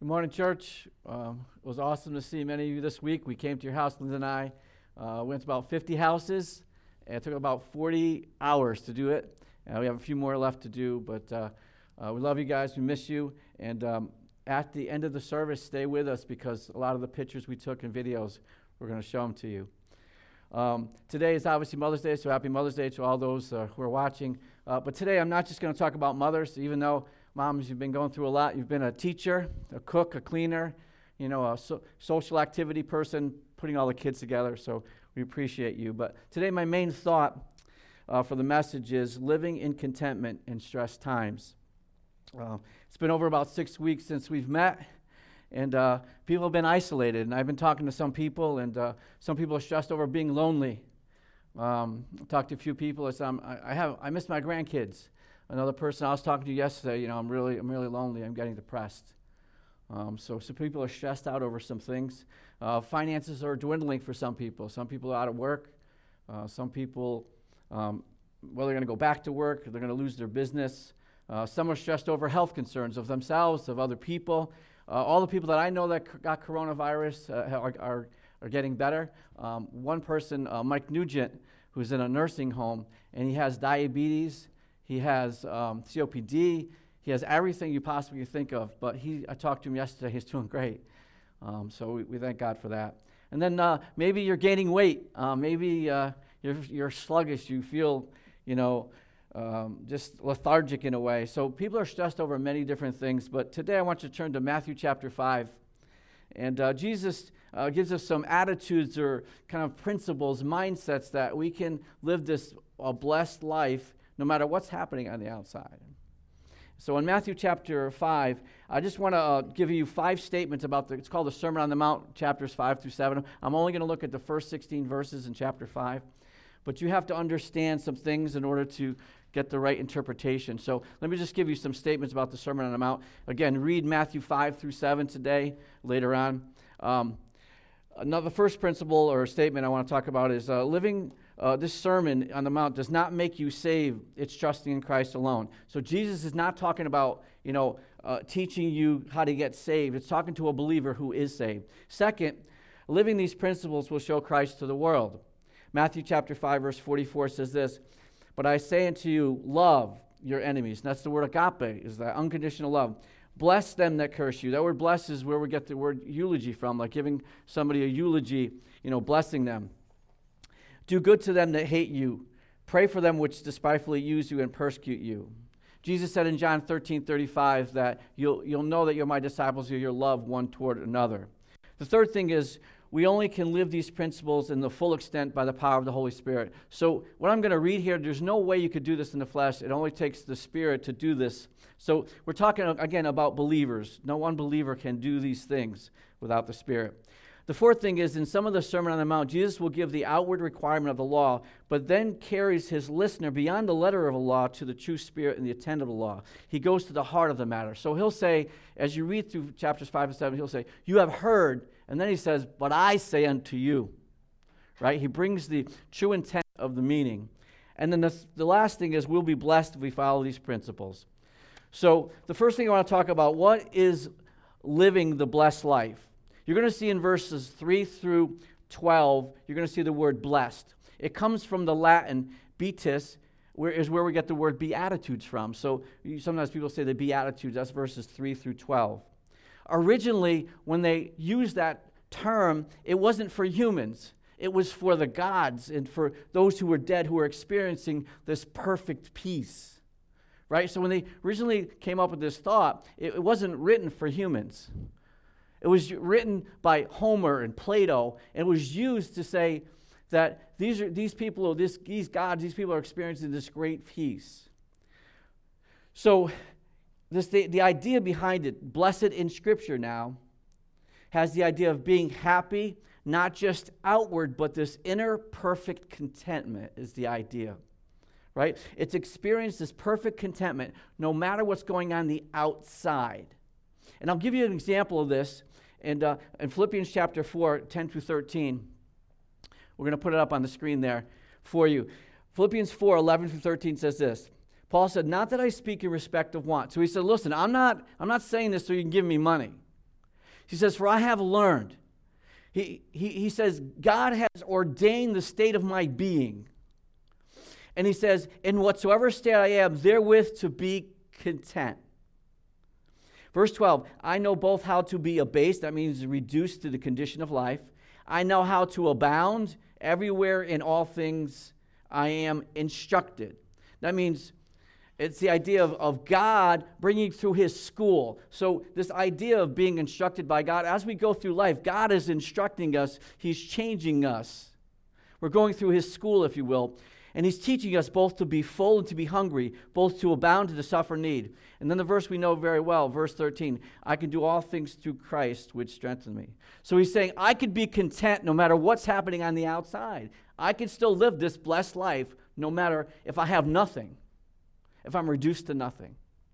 Good morning, church. It was awesome to see many of you this week. We came to your house, Linda and I. Went to about 50 houses, and it took about 40 hours to do it. We have a few more left to do, but we love you guys. We miss you. And at the end of the service, stay with us because a lot of the pictures we took and videos, we're going to show them to you. Today is obviously Mother's Day, so happy Mother's Day to all those who are watching. But today I'm not just going to talk about mothers, even though moms, you've been going through a lot. You've been a teacher, a cook, a cleaner, a social activity person, putting all the kids together, so we appreciate you. But today my main thought for the message is living in contentment in stressed times. It's been over about 6 weeks since we've met, and people have been isolated, and I've been talking to some people, and some people are stressed over being lonely. I talked to a few people. I miss my grandkids. Another person I was talking to yesterday, I'm really lonely. I'm getting depressed. So some people are stressed out over some things. Finances are dwindling for some people. Some people are out of work. Some people, they're going to go back to work. They're going to lose their business. Some are stressed over health concerns of themselves, of other people. All the people that I know that got coronavirus are getting better. One person, Mike Nugent, who's in a nursing home, and he has diabetes. He has COPD. He has everything you possibly think of. But I talked to him yesterday. He's doing great. So we thank God for that. And then maybe you're gaining weight. Maybe you're sluggish. You feel, just lethargic in a way. So people are stressed over many different things. But today I want you to turn to Matthew chapter 5. And Jesus gives us some attitudes or kind of principles, mindsets that we can live this blessed life no matter what's happening on the outside. So in Matthew chapter 5, I just want to give you 5 statements about it's called the Sermon on the Mount, chapters 5 through 7. I'm only going to look at the first 16 verses in chapter 5. But you have to understand some things in order to get the right interpretation. So let me just give you some statements about the Sermon on the Mount. Again, read Matthew 5 through 7 today, later on. The first principle or statement I want to talk about is living this Sermon on the Mount does not make you saved. It's trusting in Christ alone. So Jesus is not talking about, teaching you how to get saved. It's talking to a believer who is saved. Second, living these principles will show Christ to the world. Matthew chapter 5, verse 44 says this, "But I say unto you, love your enemies." And that's the word agape, is that unconditional love. "Bless them that curse you." That word bless is where we get the word eulogy from, like giving somebody a eulogy, blessing them. "Do good to them that hate you. Pray for them which despitefully use you and persecute you." Jesus said in John 13:35 that you'll know that you're my disciples if you love one toward another. The third thing is we only can live these principles in the full extent by the power of the Holy Spirit. So what I'm going to read here, there's no way you could do this in the flesh. It only takes the Spirit to do this. So we're talking, again, about believers. No one believer can do these things without the Spirit. The fourth thing is, in some of the Sermon on the Mount, Jesus will give the outward requirement of the law, but then carries his listener beyond the letter of the law to the true spirit and the intent of the law. He goes to the heart of the matter. So he'll say, as you read through chapters 5 and 7, he'll say, "You have heard," and then he says, "But I say unto you." Right? He brings the true intent of the meaning. And then the last thing is we'll be blessed if we follow these principles. So the first thing I want to talk about, what is living the blessed life? You're going to see in verses 3 through 12, you're going to see the word blessed. It comes from the Latin beatus, where we get the word beatitudes from. So sometimes people say the beatitudes, that's verses 3 through 12. Originally, when they used that term, it wasn't for humans. It was for the gods and for those who were dead who were experiencing this perfect peace. Right? So when they originally came up with this thought, it wasn't written for humans. It was written by Homer and Plato, and it was used to say that these people are experiencing this great peace. So the idea behind it, blessed in Scripture now, has the idea of being happy, not just outward, but this inner perfect contentment is the idea. Right? It's experienced this perfect contentment no matter what's going on the outside. And I'll give you an example of this in Philippians chapter 4, 10 through 13. We're going to put it up on the screen there for you. Philippians 4, 11 through 13 says this. Paul said, "Not that I speak in respect of want." So he said, listen, I'm not saying this so you can give me money. He says, for I have learned. He says, God has ordained the state of my being. And he says, in whatsoever state I am, therewith to be content. Verse 12, I know both how to be abased, that means reduced to the condition of life. I know how to abound. Everywhere in all things I am instructed. That means it's the idea of God bringing through his school. So this idea of being instructed by God, as we go through life, God is instructing us. He's changing us. We're going through his school, if you will. And he's teaching us both to be full and to be hungry, both to abound and to suffer need. And then the verse we know very well, verse 13, I can do all things through Christ, which strengthens me. So he's saying, I could be content no matter what's happening on the outside. I can still live this blessed life no matter if I have nothing, if I'm reduced to nothing.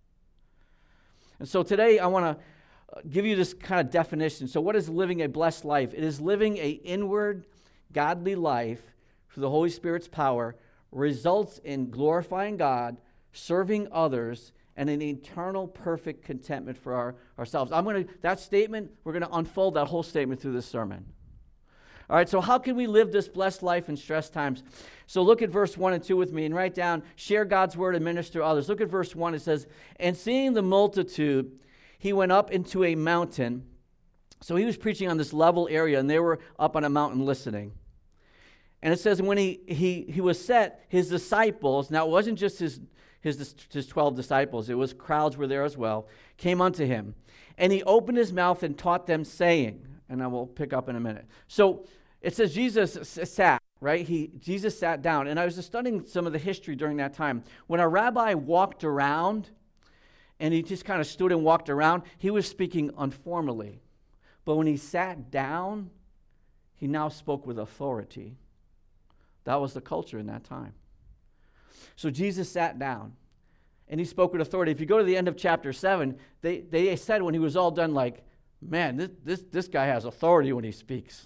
And so today I want to give you this kind of definition. So what is living a blessed life? It is living an inward, godly life through the Holy Spirit's power, results in glorifying God, serving others, and an eternal perfect contentment for ourselves. That statement, we're going to unfold that whole statement through this sermon. All right, so how can we live this blessed life in stress times? So look at verse 1 and 2 with me and write down, share God's word and minister to others. Look at verse 1. It says, and seeing the multitude, he went up into a mountain. So he was preaching on this level area, and they were up on a mountain listening. And it says when he was set, his disciples, now it wasn't just his 12 disciples, it was crowds were there as well, came unto him. And he opened his mouth and taught them, saying, and I will pick up in a minute. So it says Jesus sat, right? Jesus sat down. And I was just studying some of the history during that time. When a rabbi walked around, and he just kind of stood and walked around, he was speaking informally. But when he sat down, he now spoke with authority. That was the culture in that time. So Jesus sat down, and he spoke with authority. If you go to the end of chapter 7, they said when he was all done, like, man, this guy has authority when he speaks.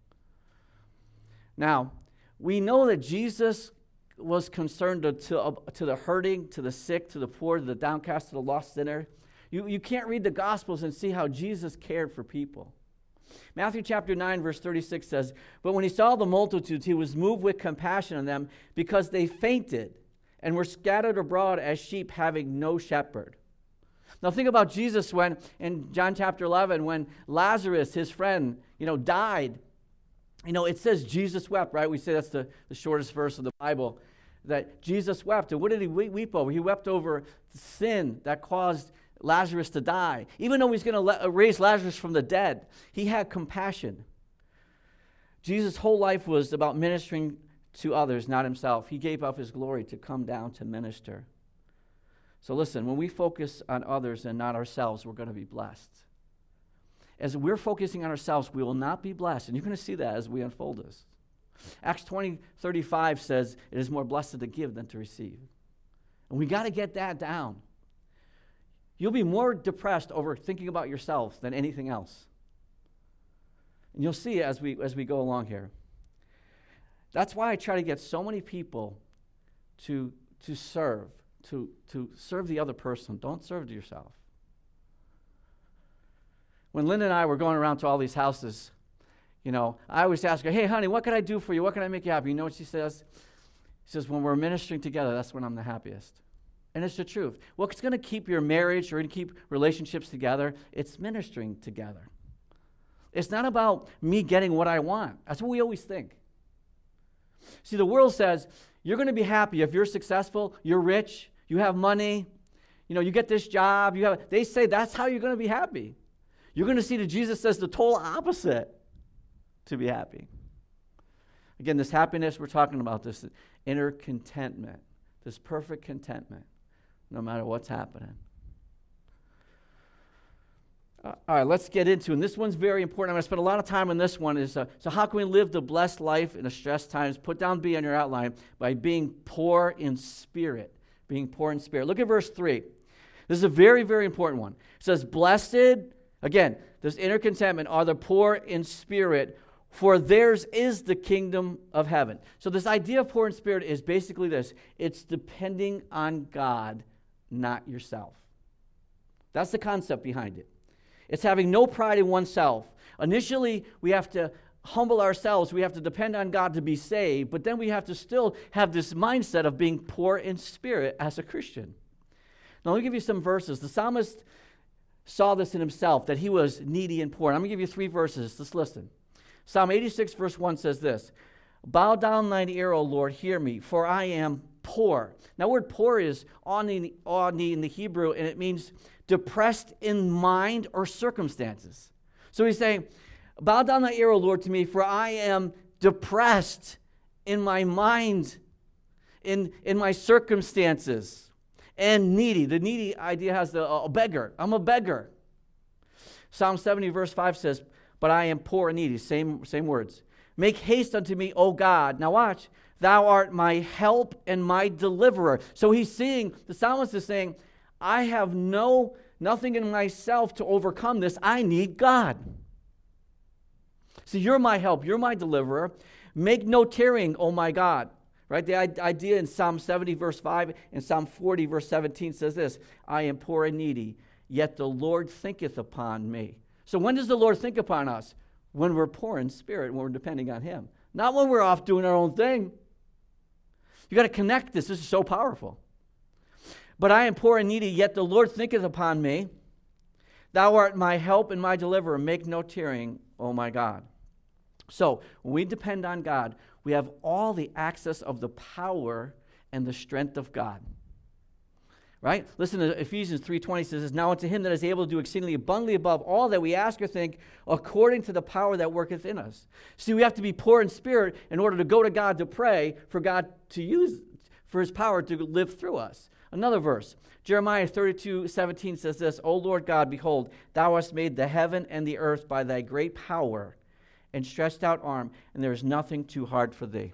Now, we know that Jesus was concerned to the hurting, to the sick, to the poor, to the downcast, to the lost sinner. You can't read the Gospels and see how Jesus cared for people. Matthew chapter 9, verse 36 says, but when he saw the multitudes, he was moved with compassion on them because they fainted and were scattered abroad as sheep having no shepherd. Now think about Jesus when, in John chapter 11, when Lazarus, his friend, died. It says Jesus wept, right? We say that's the shortest verse of the Bible, that Jesus wept. And what did he weep over? He wept over sin that caused Lazarus to die. Even though he's going to raise Lazarus from the dead, he had compassion. Jesus' whole life was about ministering to others, not himself. He gave up his glory to come down to minister. So listen, when we focus on others and not ourselves, we're going to be blessed. As we're focusing on ourselves, we will not be blessed. And you're going to see that as we unfold this. Acts 20:35 says, it is more blessed to give than to receive. And we got to get that down. You'll be more depressed over thinking about yourself than anything else. And you'll see it as we go along here. That's why I try to get so many people to serve, to serve the other person. Don't serve to yourself. When Linda and I were going around to all these houses, I always ask her, hey, honey, what can I do for you? What can I make you happy? You know what she says? She says, when we're ministering together, that's when I'm the happiest. And it's the truth. What's going to keep your marriage or going to keep relationships together? It's ministering together. It's not about me getting what I want. That's what we always think. See, the world says you're going to be happy if you're successful, you're rich, you have money, you get this job. They say that's how you're going to be happy. You're going to see that Jesus says the total opposite to be happy. Again, this happiness we're talking about, this inner contentment, this perfect contentment, no matter what's happening. All right, let's get into it. And this one's very important. I'm going to spend a lot of time on this one. So how can we live the blessed life in the stress times? Put down B on your outline, by being poor in spirit. Being poor in spirit. Look at verse 3. This is a very, very important one. It says, blessed, again, this inner contentment, are the poor in spirit, for theirs is the kingdom of heaven. So this idea of poor in spirit is basically this. It's depending on God, not yourself. That's the concept behind it. It's having no pride in oneself. Initially, we have to humble ourselves. We have to depend on God to be saved, but then we have to still have this mindset of being poor in spirit as a Christian. Now, let me give you some verses. The psalmist saw this in himself, that he was needy and poor. And I'm going to give you 3 verses. Let's listen. Psalm 86, verse 1 says this, "Bow down thine ear, O Lord, hear me, for I am poor." Now, the word poor is ani in the Hebrew, and it means depressed in mind or circumstances. So he's saying, bow down thy ear, O Lord, to me, for I am depressed in my mind, in my circumstances. And needy. The needy idea has a beggar. I'm a beggar. Psalm 70 verse 5 says, "But I am poor and needy." Same words. "Make haste unto me, O God." Now watch. "Thou art my help and my deliverer." So he's seeing, the psalmist is saying, I have nothing in myself to overcome this. I need God. So you're my help. You're my deliverer. "Make no tarrying, O my God." Right? The idea in Psalm 70, verse 5, and Psalm 40, verse 17 says this, "I am poor and needy, yet the Lord thinketh upon me." So when does the Lord think upon us? When we're poor in spirit, when we're depending on Him. Not when we're off doing our own thing. You got to connect this. This is so powerful. "But I am poor and needy, yet the Lord thinketh upon me. Thou art my help and my deliverer. Make no tarrying, O my God." So when we depend on God, we have all the access of the power and the strength of God. Right? Listen to Ephesians 3:20 says, "Now unto him that is able to do exceedingly abundantly above all that we ask or think, according to the power that worketh in us." See, we have to be poor in spirit in order to go to God to pray for God to use, for His power to live through us. Another verse, Jeremiah 32:17 says this, "O Lord God, behold, thou hast made the heaven and the earth by thy great power and stretched out arm, and there is nothing too hard for thee."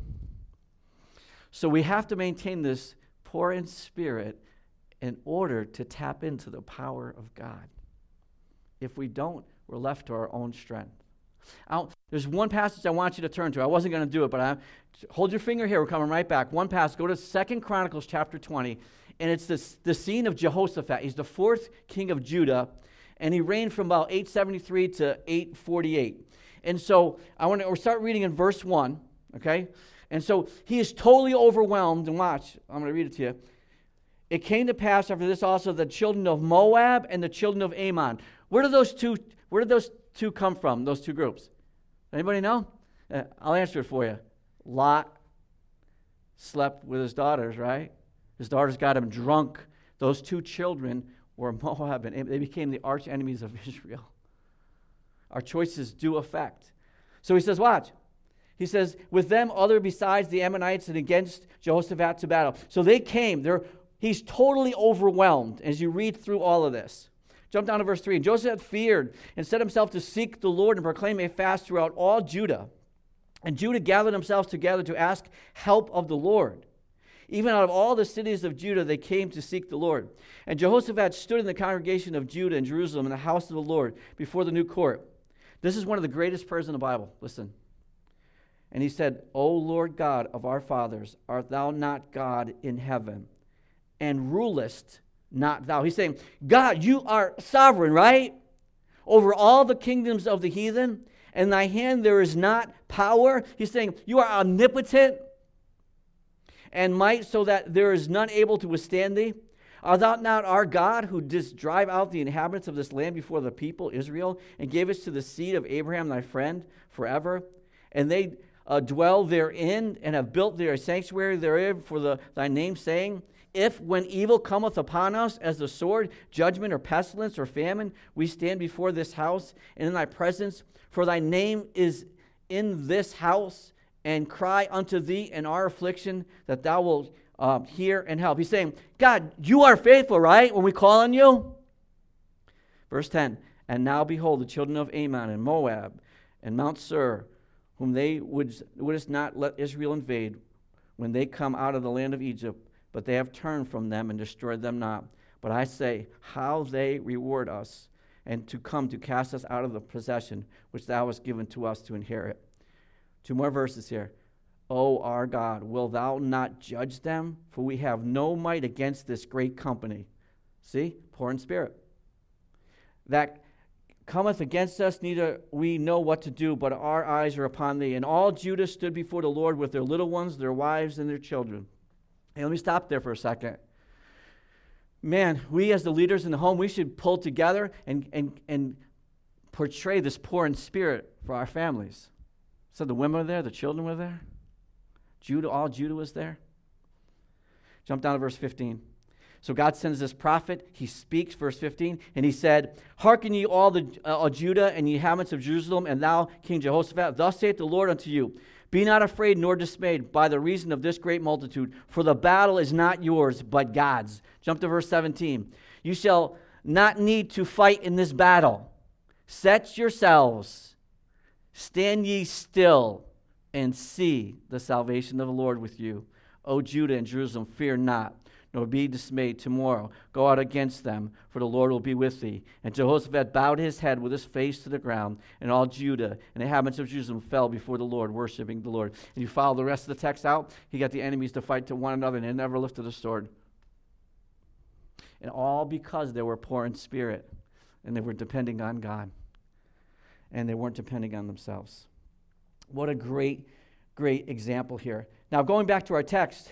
So we have to maintain this poor in spirit in order to tap into the power of God. If we don't, we're left to our own strength. There's one passage I want you to turn to. I wasn't going to do it, but hold your finger here. We're coming right back. One passage. Go to 2 Chronicles chapter 20, and it's the scene of Jehoshaphat. He's the 4th king of Judah, and he reigned from about 873 to 848. And so we'll start reading in verse 1, okay? And so he is totally overwhelmed, and watch, I'm going to read it to you. "It came to pass after this also the children of Moab and the children of Ammon." Where did those two come from, those two groups? Anybody know? I'll answer it for you. Lot slept with his daughters, right? His daughters got him drunk. Those 2 children were Moab, and they became the arch enemies of Israel. Our choices do affect. So he says, watch. He says, "With them other besides the Ammonites and against Jehoshaphat to battle." So they came. He's totally overwhelmed as you read through all of this. Jump down to verse 3. "And Jehoshaphat feared and set himself to seek the Lord and proclaim a fast throughout all Judah. And Judah gathered themselves together to ask help of the Lord. Even out of all the cities of Judah they came to seek the Lord. And Jehoshaphat stood in the congregation of Judah in Jerusalem in the house of the Lord before the new court." This is one of the greatest prayers in the Bible. Listen. "And he said, O Lord God of our fathers, art thou not God in heaven, and rulest not thou?" He's saying, God, you are sovereign, right? "Over all the kingdoms of the heathen, and in thy hand there is not power." He's saying, you are omnipotent and might, so that there is none able to withstand thee. "Art thou not our God, who didst drive out the inhabitants of this land before the people Israel, and gave us to the seed of Abraham thy friend forever? And they dwell therein, and have built their sanctuary therein for thy name's saying, If when evil cometh upon us as the sword, judgment, or pestilence, or famine, we stand before this house and in thy presence, for thy name is in this house, and cry unto thee in our affliction, that thou wilt hear and help." He's saying, God, you are faithful, right, when we call on you? Verse 10, "And now behold, the children of Ammon and Moab and Mount Seir, whom they wouldst not let Israel invade when they come out of the land of Egypt, but they have turned from them and destroyed them not. But I say, how they reward us, and to come to cast us out of the possession which thou hast given to us to inherit." 2 more verses here. "O our God, will thou not judge them? For we have no might against this great company." See? Poor in spirit. "That cometh against us, neither we know what to do, but our eyes are upon thee. And all Judah stood before the Lord with their little ones, their wives, and their children. Hey, let me stop there for a second. Man, we as the leaders in the home, we should pull together and portray this poor in spirit for our families. So the women were there, the children were there. All Judah was there. Jump down to verse 15. So God sends this prophet. He speaks, verse 15, and he said, Hearken ye all the Judah and ye inhabitants of Jerusalem, and thou, King Jehoshaphat, thus saith the Lord unto you, Be not afraid nor dismayed by the reason of this great multitude, for the battle is not yours, but God's. Jump to verse 17. You shall not need to fight in this battle. Set yourselves, stand ye still, and see the salvation of the Lord with you. O Judah and Jerusalem, fear not, nor be dismayed tomorrow. Go out against them, for the Lord will be with thee. And Jehoshaphat bowed his head with his face to the ground, and all Judah and the inhabitants of Jerusalem fell before the Lord, worshiping the Lord. And you follow the rest of the text out, he got the enemies to fight to one another, and they never lifted a sword. And all because they were poor in spirit, and they were depending on God, and they weren't depending on themselves. What a great, great example here. Now, going back to our text,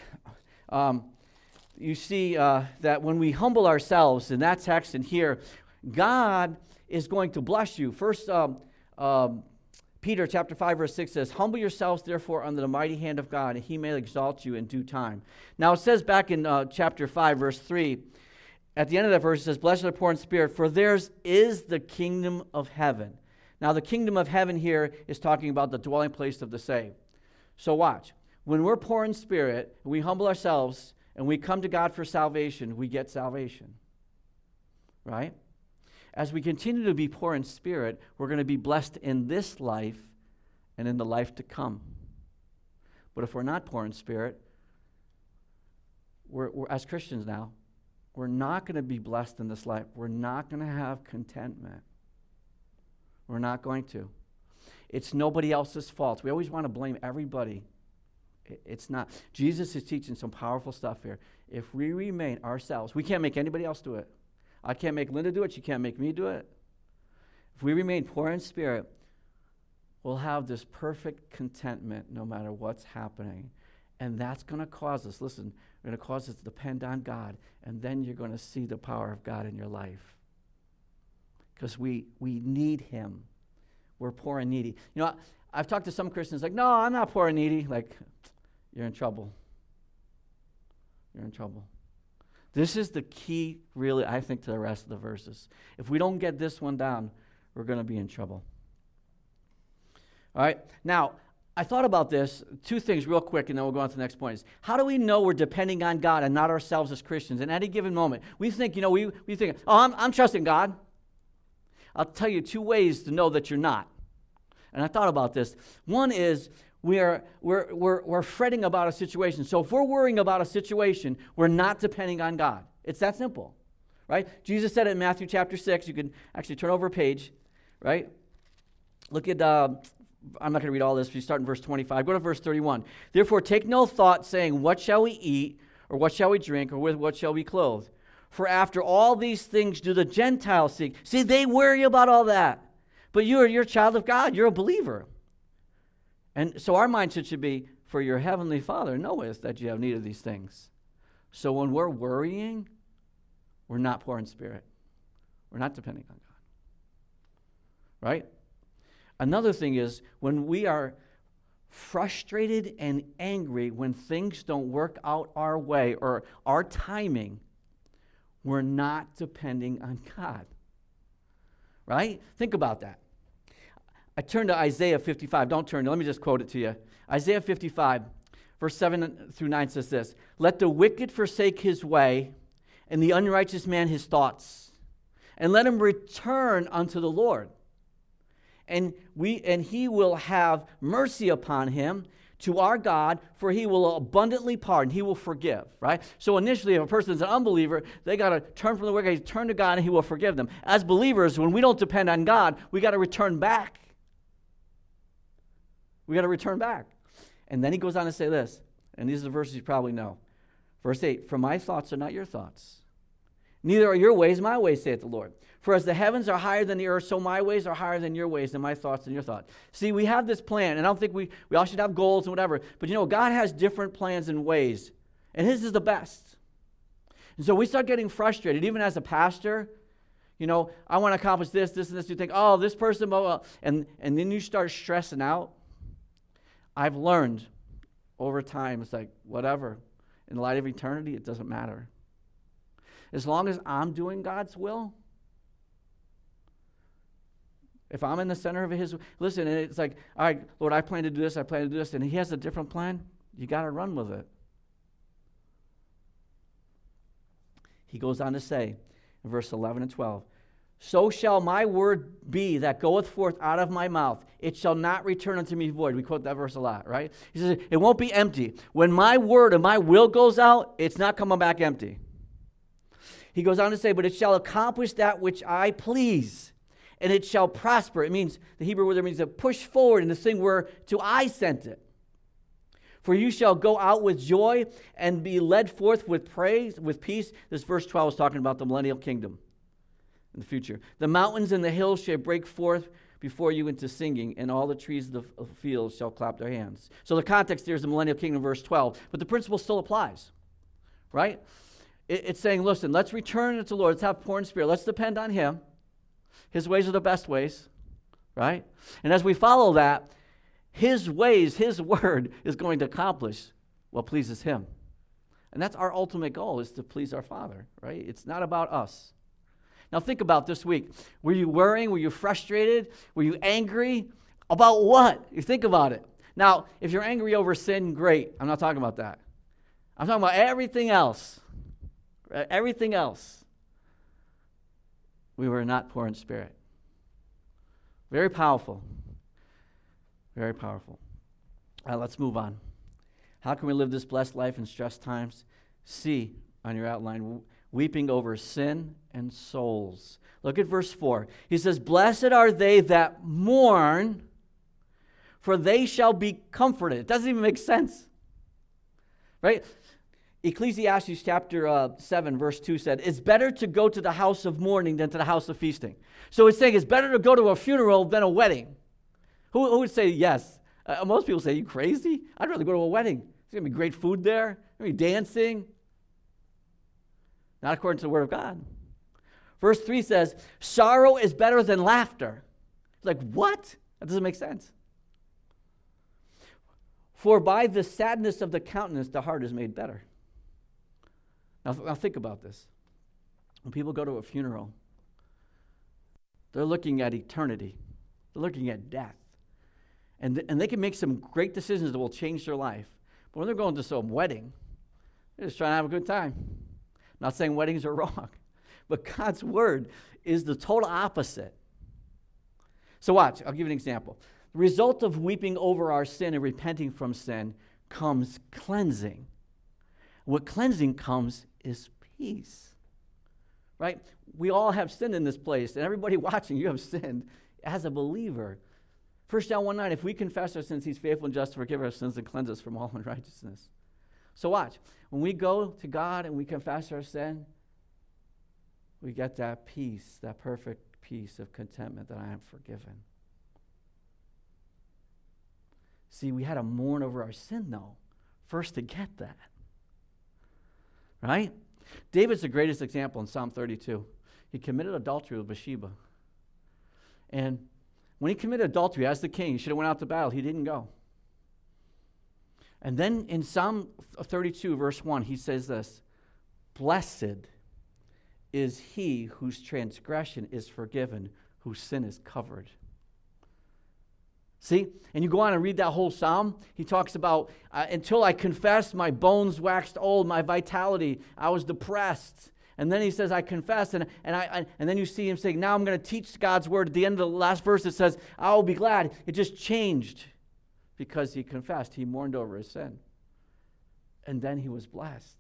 you see that when we humble ourselves in that text and here, God is going to bless you. First, Peter chapter 5, verse 6 says, Humble yourselves, therefore, under the mighty hand of God, and he may exalt you in due time. Now, it says back in chapter 5, verse 3, at the end of that verse, it says, Blessed are the poor in spirit, for theirs is the kingdom of heaven. Now, the kingdom of heaven here is talking about the dwelling place of the saved. So watch. When we're poor in spirit, we humble ourselves, and we come to God for salvation, we get salvation. Right? As we continue to be poor in spirit, we're going to be blessed in this life and in the life to come. But if we're not poor in spirit, we're as Christians now, we're not going to be blessed in this life. We're not going to have contentment. We're not going to. It's nobody else's fault. We always want to blame everybody. It's not. Jesus is teaching some powerful stuff here. If we remain ourselves, we can't make anybody else do it. I can't make Linda do it. She can't make me do it. If we remain poor in spirit, we'll have this perfect contentment no matter what's happening. And that's going to cause us, listen, going to cause us to depend on God. And then you're going to see the power of God in your life. Because we need him. We're poor and needy. You know, I've talked to some Christians like, no, I'm not poor and needy. Like, you're in trouble. You're in trouble. This is the key, really, I think, to the rest of the verses. If we don't get this one down, we're going to be in trouble. All right? Now, I thought about this, two things real quick, and then we'll go on to the next point. Is how do we know we're depending on God and not ourselves as Christians? In any given moment, we think, we think, I'm trusting God. I'll tell you two ways to know that you're not. And I thought about this. One is we're fretting about a situation. So if we're worrying about a situation, we're not depending on God. It's that simple, right? Jesus said it in Matthew chapter 6. You can actually turn over a page, right? Look at, I'm not going to read all this. If you start in verse 25, go to verse 31. Therefore take no thought, saying, What shall we eat, or what shall we drink, or with what shall we clothe? For after all these things do the Gentiles seek. See, they worry about all that. But you're a child of God. You're a believer. And so our mindset should be, for your heavenly Father knoweth that you have need of these things. So when we're worrying, we're not poor in spirit. We're not depending on God. Right? Another thing is, when we are frustrated and angry when things don't work out our way or our timing, we're not depending on God. Right? Think about that. I turned to Isaiah 55. Don't turn. Let me just quote it to you. Isaiah 55, verse 7 through 9 says this. Let the wicked forsake his way, and the unrighteous man his thoughts. And let him return unto the Lord. And he will have mercy upon him, to our God, for he will abundantly pardon. He will forgive, right? So initially, if a person's an unbeliever, they got to turn from the wicked, turn to God, and he will forgive them. As believers, when we don't depend on God, we got to return back. We got to return back. And then he goes on to say this, and these are the verses you probably know. Verse 8, For my thoughts are not your thoughts, Neither are your ways my ways, saith the Lord. For as the heavens are higher than the earth, so my ways are higher than your ways, and my thoughts than your thoughts. See, we have this plan, and I don't think we all should have goals and whatever, but God has different plans and ways, and his is the best. And so we start getting frustrated, even as a pastor. I want to accomplish this, and this. You think, oh, this person, blah, blah, and then you start stressing out. I've learned over time, it's like, whatever. In the light of eternity, it doesn't matter. As long as I'm doing God's will, if I'm in the center of his, listen, and it's like, all right, Lord, I plan to do this, and he has a different plan, you got to run with it. He goes on to say, in verse 11 and 12, so shall my word be that goeth forth out of my mouth. It shall not return unto me void. We quote that verse a lot, right? He says, it won't be empty. When my word and my will goes out, it's not coming back empty. He goes on to say, but it shall accomplish that which I please, and it shall prosper. It means, the Hebrew word there means to push forward in this thing where to I sent it. For you shall go out with joy and be led forth with praise, with peace. This verse 12 is talking about the millennial kingdom in the future. The mountains and the hills shall break forth before you into singing, and all the trees of the field shall clap their hands. So the context there is the millennial kingdom, verse 12. But the principle still applies, right? It's saying, listen, let's return to the Lord. Let's have poor in spirit. Let's depend on him. His ways are the best ways, right? And as we follow that, his ways, his word is going to accomplish what pleases him. And that's our ultimate goal, is to please our Father, right? It's not about us. Now think about this week. Were you worrying? Were you frustrated? Were you angry? About what? You think about it. Now, if you're angry over sin, great. I'm not talking about that. I'm talking about everything else. Everything else. We were not poor in spirit. Very powerful. Very powerful. Let's move on. How can we live this blessed life in stress times? See on your outline, weeping over sin and souls. Look at verse 4. He says, blessed are they that mourn, for they shall be comforted. It doesn't even make sense. Right? Ecclesiastes chapter 7, verse 2 said, it's better to go to the house of mourning than to the house of feasting. So it's saying it's better to go to a funeral than a wedding. Who would say yes? Most people say, you crazy? I'd rather go to a wedding. There's going to be great food there. There's going to be dancing. Not according to the Word of God. Verse 3 says, sorrow is better than laughter. It's like, what? That doesn't make sense. For by the sadness of the countenance, the heart is made better. Now think about this. When people go to a funeral, they're looking at eternity. They're looking at death. And they can make some great decisions that will change their life. But when they're going to some wedding, they're just trying to have a good time. I'm not saying weddings are wrong, but God's word is the total opposite. So watch, I'll give you an example. The result of weeping over our sin and repenting from sin comes cleansing. What cleansing comes is peace. Right? We all have sinned in this place, and everybody watching, you have sinned as a believer. 1 John 1:9, if we confess our sins, he's faithful and just to forgive our sins and cleanse us from all unrighteousness. So watch. When we go to God and we confess our sin, we get that peace, that perfect peace of contentment that I am forgiven. See, we had to mourn over our sin, though, first to get that. Right? David's the greatest example in Psalm 32. He committed adultery with Bathsheba. And when he committed adultery as the king, he should have went out to battle. He didn't go. And then in Psalm 32, verse 1, he says this, blessed is he whose transgression is forgiven, whose sin is covered. See? And you go on and read that whole psalm. He talks about, until I confessed, my bones waxed old, my vitality, I was depressed. And then he says, I confess, and then you see him saying, now I'm going to teach God's word. At the end of the last verse, it says, I will be glad. It just changed because he confessed. He mourned over his sin. And then he was blessed.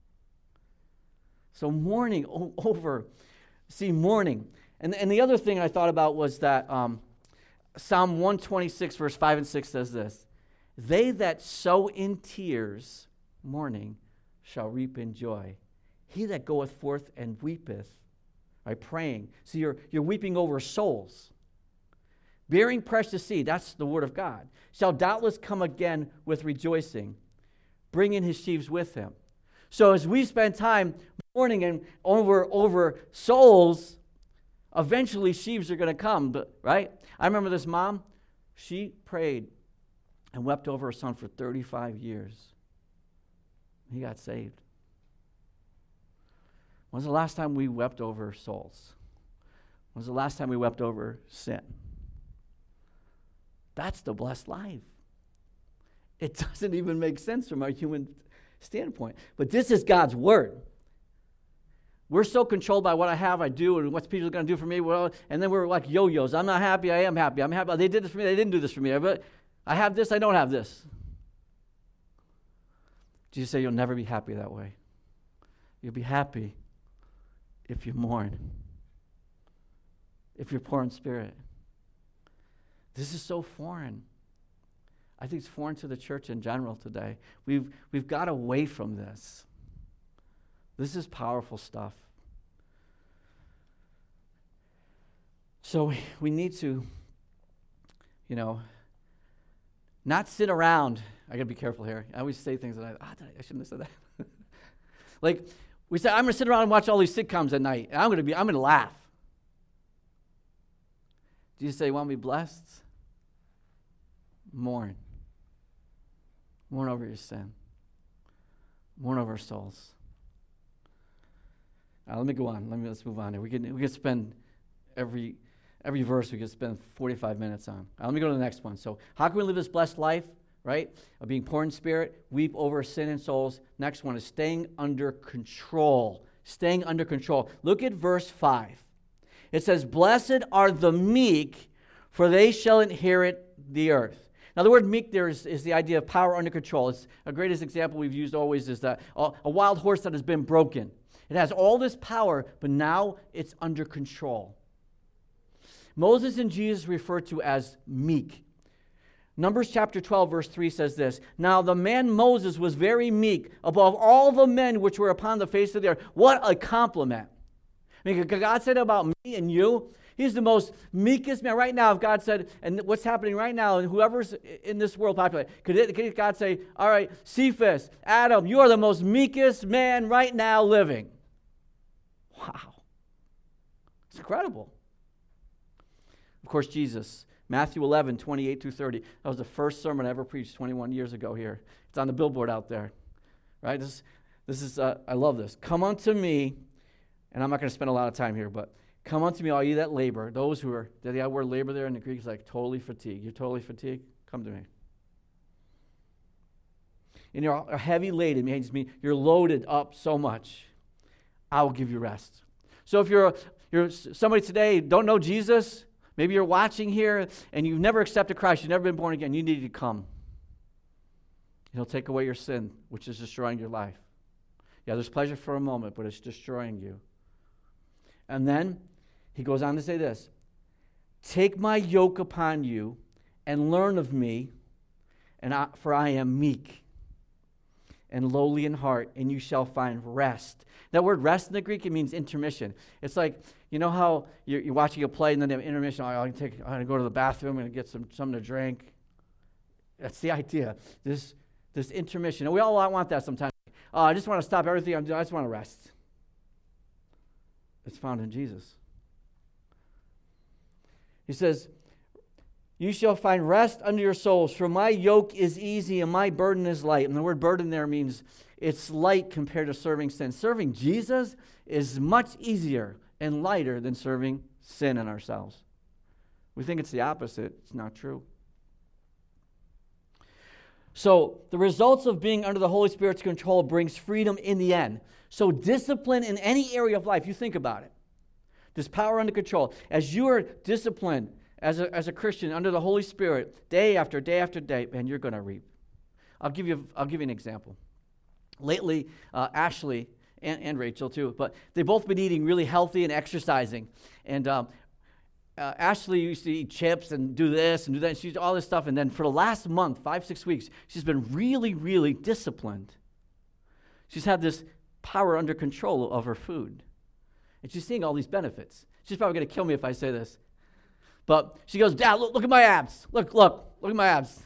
So mourning over, mourning. And the other thing I thought about was that Psalm 126, verse 5 and 6 says this, they that sow in tears, mourning, shall reap in joy. He that goeth forth and weepeth, right, praying. So you're weeping over souls. Bearing precious seed, that's the word of God, shall doubtless come again with rejoicing, bringing his sheaves with him. So as we spend time mourning and over souls, eventually sheaves are going to come, right? I remember this mom, she prayed and wept over her son for 35 years. He got saved. When's the last time we wept over souls? When's the last time we wept over sin? That's the blessed life. It doesn't even make sense from a human standpoint. But this is God's word. We're so controlled by what I have, I do, and what's people going to do for me. Well, and then we're like yo-yos. I'm not happy, I am happy. I'm happy. They did this for me, they didn't do this for me. I have this, I don't have this. Jesus said you'll never be happy that way. You'll be happy if you mourn, if you're poor in spirit. This is so foreign. I think it's foreign to the church in general today. We've got away from this. This is powerful stuff. So we need to, not sit around. I got to be careful here. I always say things that I shouldn't have said that. Like we say, I'm going to sit around and watch all these sitcoms at night, and I'm going to laugh. Jesus said, you want to be blessed? Mourn. Mourn over your sin. Mourn over souls. Let me go on. Let's move on here. We can spend every verse we could spend 45 minutes on. Let me go to the next one. So how can we live this blessed life, right? Of being poor in spirit, weep over sin and souls. Next one is staying under control. Staying under control. Look at verse 5. It says, blessed are the meek, for they shall inherit the earth. Now, the word meek there is the idea of power under control. It's a greatest example we've used always is that a wild horse that has been broken. It has all this power, but now it's under control. Moses and Jesus referred to as meek. Numbers chapter 12, verse 3 says this, now the man Moses was very meek above all the men which were upon the face of the earth. What a compliment. I mean, God said about me and you, he's the most meekest man. Right now, if God said, and what's happening right now, and whoever's in this world populated, could God say, all right, Cephas, Adam, you are the most meekest man right now living. Wow. It's incredible. Of course, Jesus, Matthew 11, 28 through 30. That was the first sermon I ever preached 21 years ago here. It's on the billboard out there. Right? This is I love this. Come unto me, and I'm not going to spend a lot of time here, but come unto me, all you that labor, those who are, the word labor there in the Greek is like totally fatigued. You're totally fatigued? Come to me. And you're heavy laden, means you're loaded up so much. I will give you rest. So if you're somebody today, don't know Jesus, maybe you're watching here and you've never accepted Christ, you've never been born again, you need to come. He'll take away your sin, which is destroying your life. Yeah, there's pleasure for a moment, but it's destroying you. And then he goes on to say this, take my yoke upon you and learn of me, for I am meek and lowly in heart, and you shall find rest. That word rest in the Greek, it means intermission. It's like, you know how you're watching a play and then they have intermission, I'm going to go to the bathroom and get something to drink. That's the idea, this intermission. And we all want that sometimes. I just want to stop everything I'm doing. I just want to rest. It's found in Jesus. He says, you shall find rest unto your souls, for my yoke is easy and my burden is light. And the word burden there means it's light compared to serving sin. Serving Jesus is much easier and lighter than serving sin in ourselves. We think it's the opposite. It's not true. So the results of being under the Holy Spirit's control brings freedom in the end. So discipline in any area of life, you think about it. This power under control. As you are disciplined as a Christian under the Holy Spirit, day after day after day, man, you're going to reap. I'll give you an example. Lately, Ashley and Rachel too, but they've both been eating really healthy and exercising. And Ashley used to eat chips and do this and do that. And she used all this stuff. And then for the last month, 5-6 weeks, she's been really, really disciplined. She's had this power under control of her food. And she's seeing all these benefits. She's probably going to kill me if I say this. But she goes, Dad, look at my abs. Look at my abs.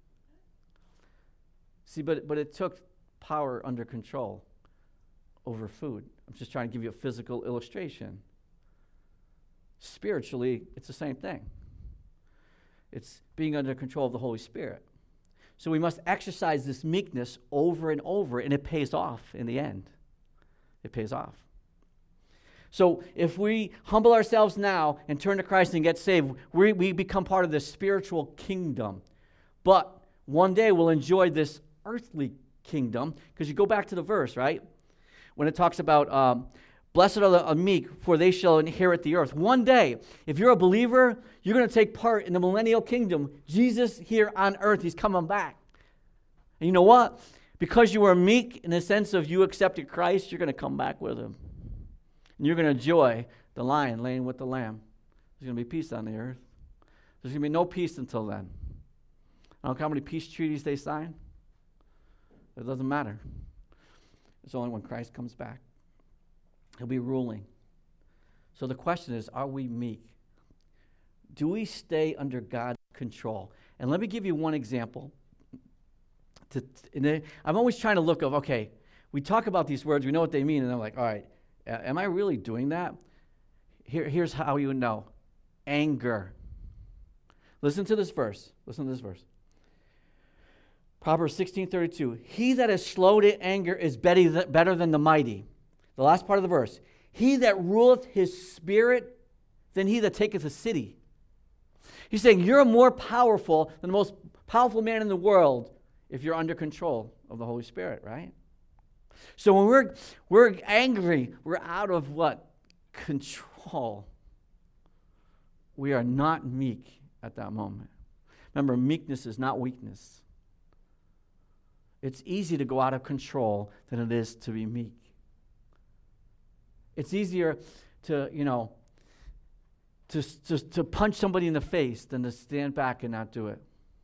See, but it took power under control over food. I'm just trying to give you a physical illustration. Spiritually, it's the same thing. It's being under control of the Holy Spirit. So we must exercise this meekness over and over, and it pays off in the end. It pays off. So if we humble ourselves now and turn to Christ and get saved, we become part of this spiritual kingdom. But one day we'll enjoy this earthly kingdom, because you go back to the verse, right? When it talks about, blessed are the meek, for they shall inherit the earth. One day, if you're a believer, you're going to take part in the millennial kingdom. Jesus here on earth, he's coming back. And you know what? Because you were meek in the sense of you accepted Christ, you're going to come back with him. And you're going to enjoy the lion laying with the lamb. There's going to be peace on the earth. There's going to be no peace until then. I don't know how many peace treaties they sign. It doesn't matter. It's only when Christ comes back. He'll be ruling. So the question is, are we meek? Do we stay under God's control? And let me give you one example. I'm always trying to look of, okay, we talk about these words, we know what they mean, and I'm like, all right, am I really doing that? Here's how you would know. Anger. Listen to this verse. Proverbs 16:32. He that is slow to anger is better than the mighty. The last part of the verse. He that ruleth his spirit than he that taketh a city. He's saying you're more powerful than the most powerful man in the world if you're under control of the Holy Spirit, right? So when we're angry, we're out of what? Control. We are not meek at that moment. Remember, meekness is not weakness. It's easy to go out of control than it is to be meek. It's easier to punch somebody in the face than to stand back and not do it.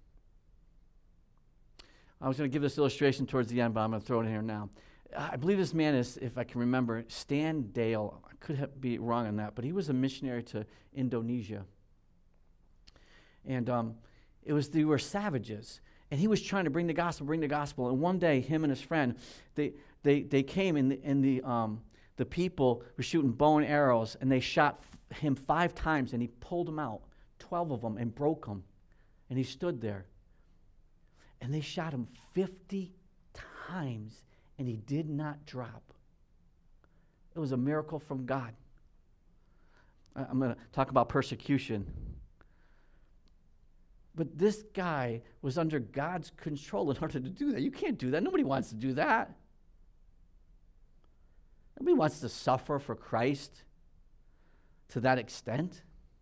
I was going to give this illustration towards the end, but I'm going to throw it in here now. I believe this man is, if I can remember, Stan Dale. I could be wrong on that, but he was a missionary to Indonesia. And they were savages. And he was trying to bring the gospel. And one day, him and his friend, they came, and the people were shooting bow and arrows, and they shot him 5 times, and he pulled them out, 12 of them, and broke them. And he stood there. And they shot him 50 times, and he did not drop. It was a miracle from God. I'm going to talk about persecution. But this guy was under God's control in order to do that. You can't do that. Nobody wants to do that. Nobody wants to suffer for Christ to that extent.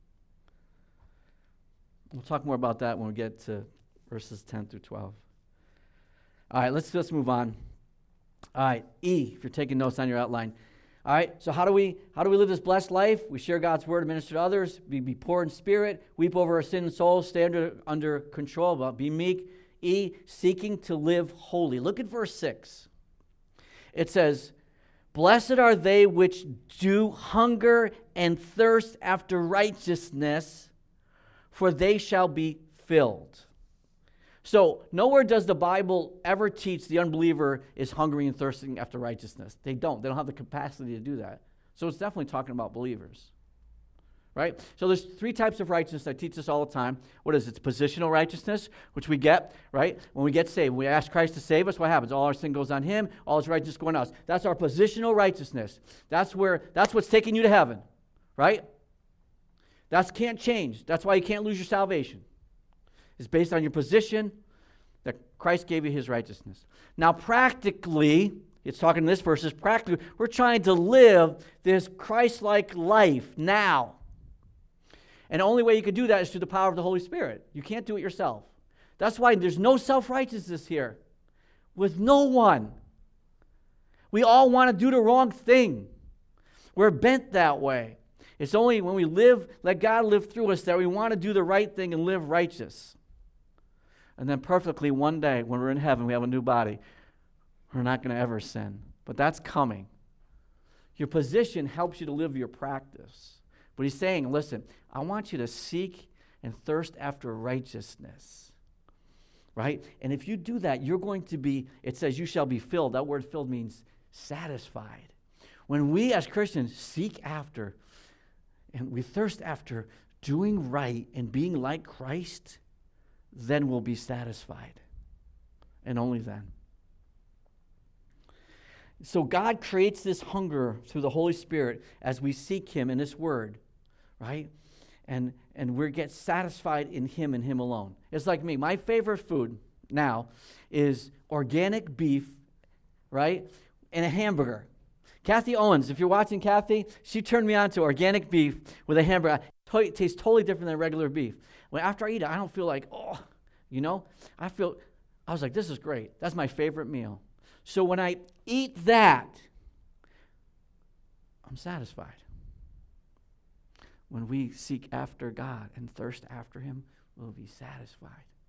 We'll talk more about that when we get to verses 10 through 12. All right, let's move on. All right, E, if you're taking notes on your outline. All right, so how do we live this blessed life? We share God's word and minister to others. Be poor in spirit. Weep over our sin and souls. Stay under control. But be meek. E, seeking to live holy. Look at verse 6. It says, blessed are they which do hunger and thirst after righteousness, for they shall be filled. So nowhere does the Bible ever teach the unbeliever is hungry and thirsting after righteousness. They don't have the capacity to do that. So it's definitely talking about believers, right? So there's 3 types of righteousness. I teach this all the time. What is it? It's positional righteousness, which we get, right? When we get saved, we ask Christ to save us, what happens? All our sin goes on him, all his righteousness going on us. That's our positional righteousness. That's what's taking you to heaven, right? That can't change. That's why you can't lose your salvation. It's based on your position that Christ gave you his righteousness. Now, practically, it's talking in this verse, is practically, we're trying to live this Christ-like life now. And the only way you can do that is through the power of the Holy Spirit. You can't do it yourself. That's why there's no self-righteousness here. With no one. We all want to do the wrong thing. We're bent that way. It's only when we let God live through us that we want to do the right thing and live righteous. And then perfectly one day when we're in heaven, we have a new body. We're not going to ever sin. but that's coming. Your position helps you to live your practice. But he's saying, listen, I want you to seek and thirst after righteousness, right? And if you do that, you're going to be, it says you shall be filled. That word filled means satisfied. When we as Christians seek after and we thirst after doing right and being like Christ, then we'll be satisfied. And only then. So God creates this hunger through the Holy Spirit as we seek Him in His Word, right? And we get satisfied in Him and Him alone. It's like me. My favorite food now is organic beef, right? And a hamburger. Kathy Owens, if you're watching Kathy, she turned me on to organic beef with a hamburger. It tastes totally different than regular beef. When after I eat it, I don't feel like, I was like, this is great. That's my favorite meal. So when I eat that, I'm satisfied. When we seek after God and thirst after Him, we'll be satisfied.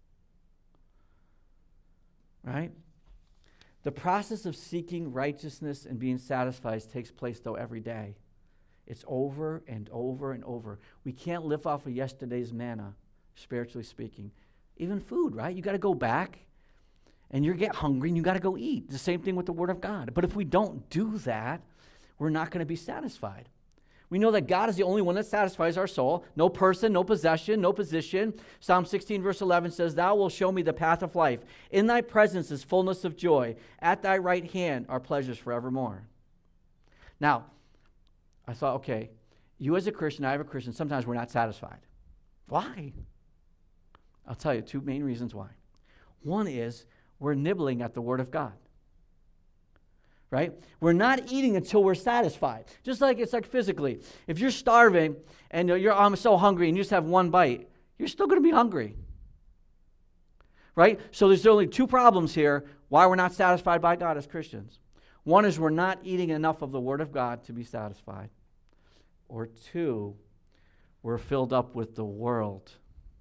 Right? The process of seeking righteousness and being satisfied takes place, though, every day. It's over and over and over. We can't live off of yesterday's manna, spiritually speaking. Even food, right? You got to go back. And you get hungry and you got to go eat. The same thing with the Word of God. But if we don't do that, we're not going to be satisfied. We know that God is the only one that satisfies our soul. No person, no possession, no position. Psalm 16 verse 11 says, Thou wilt show me the path of life. In Thy presence is fullness of joy. At Thy right hand are pleasures forevermore. Now, I thought, okay, you as a Christian, I as a Christian, sometimes we're not satisfied. Why? I'll tell you 2 main reasons why. One is, we're nibbling at the Word of God, right? We're not eating until we're satisfied. Just like it's like physically. If you're starving and I'm so hungry and you just have one bite, you're still going to be hungry, right? So there's only 2 problems here why we're not satisfied by God as Christians. One is we're not eating enough of the Word of God to be satisfied. Or 2, we're filled up with the world.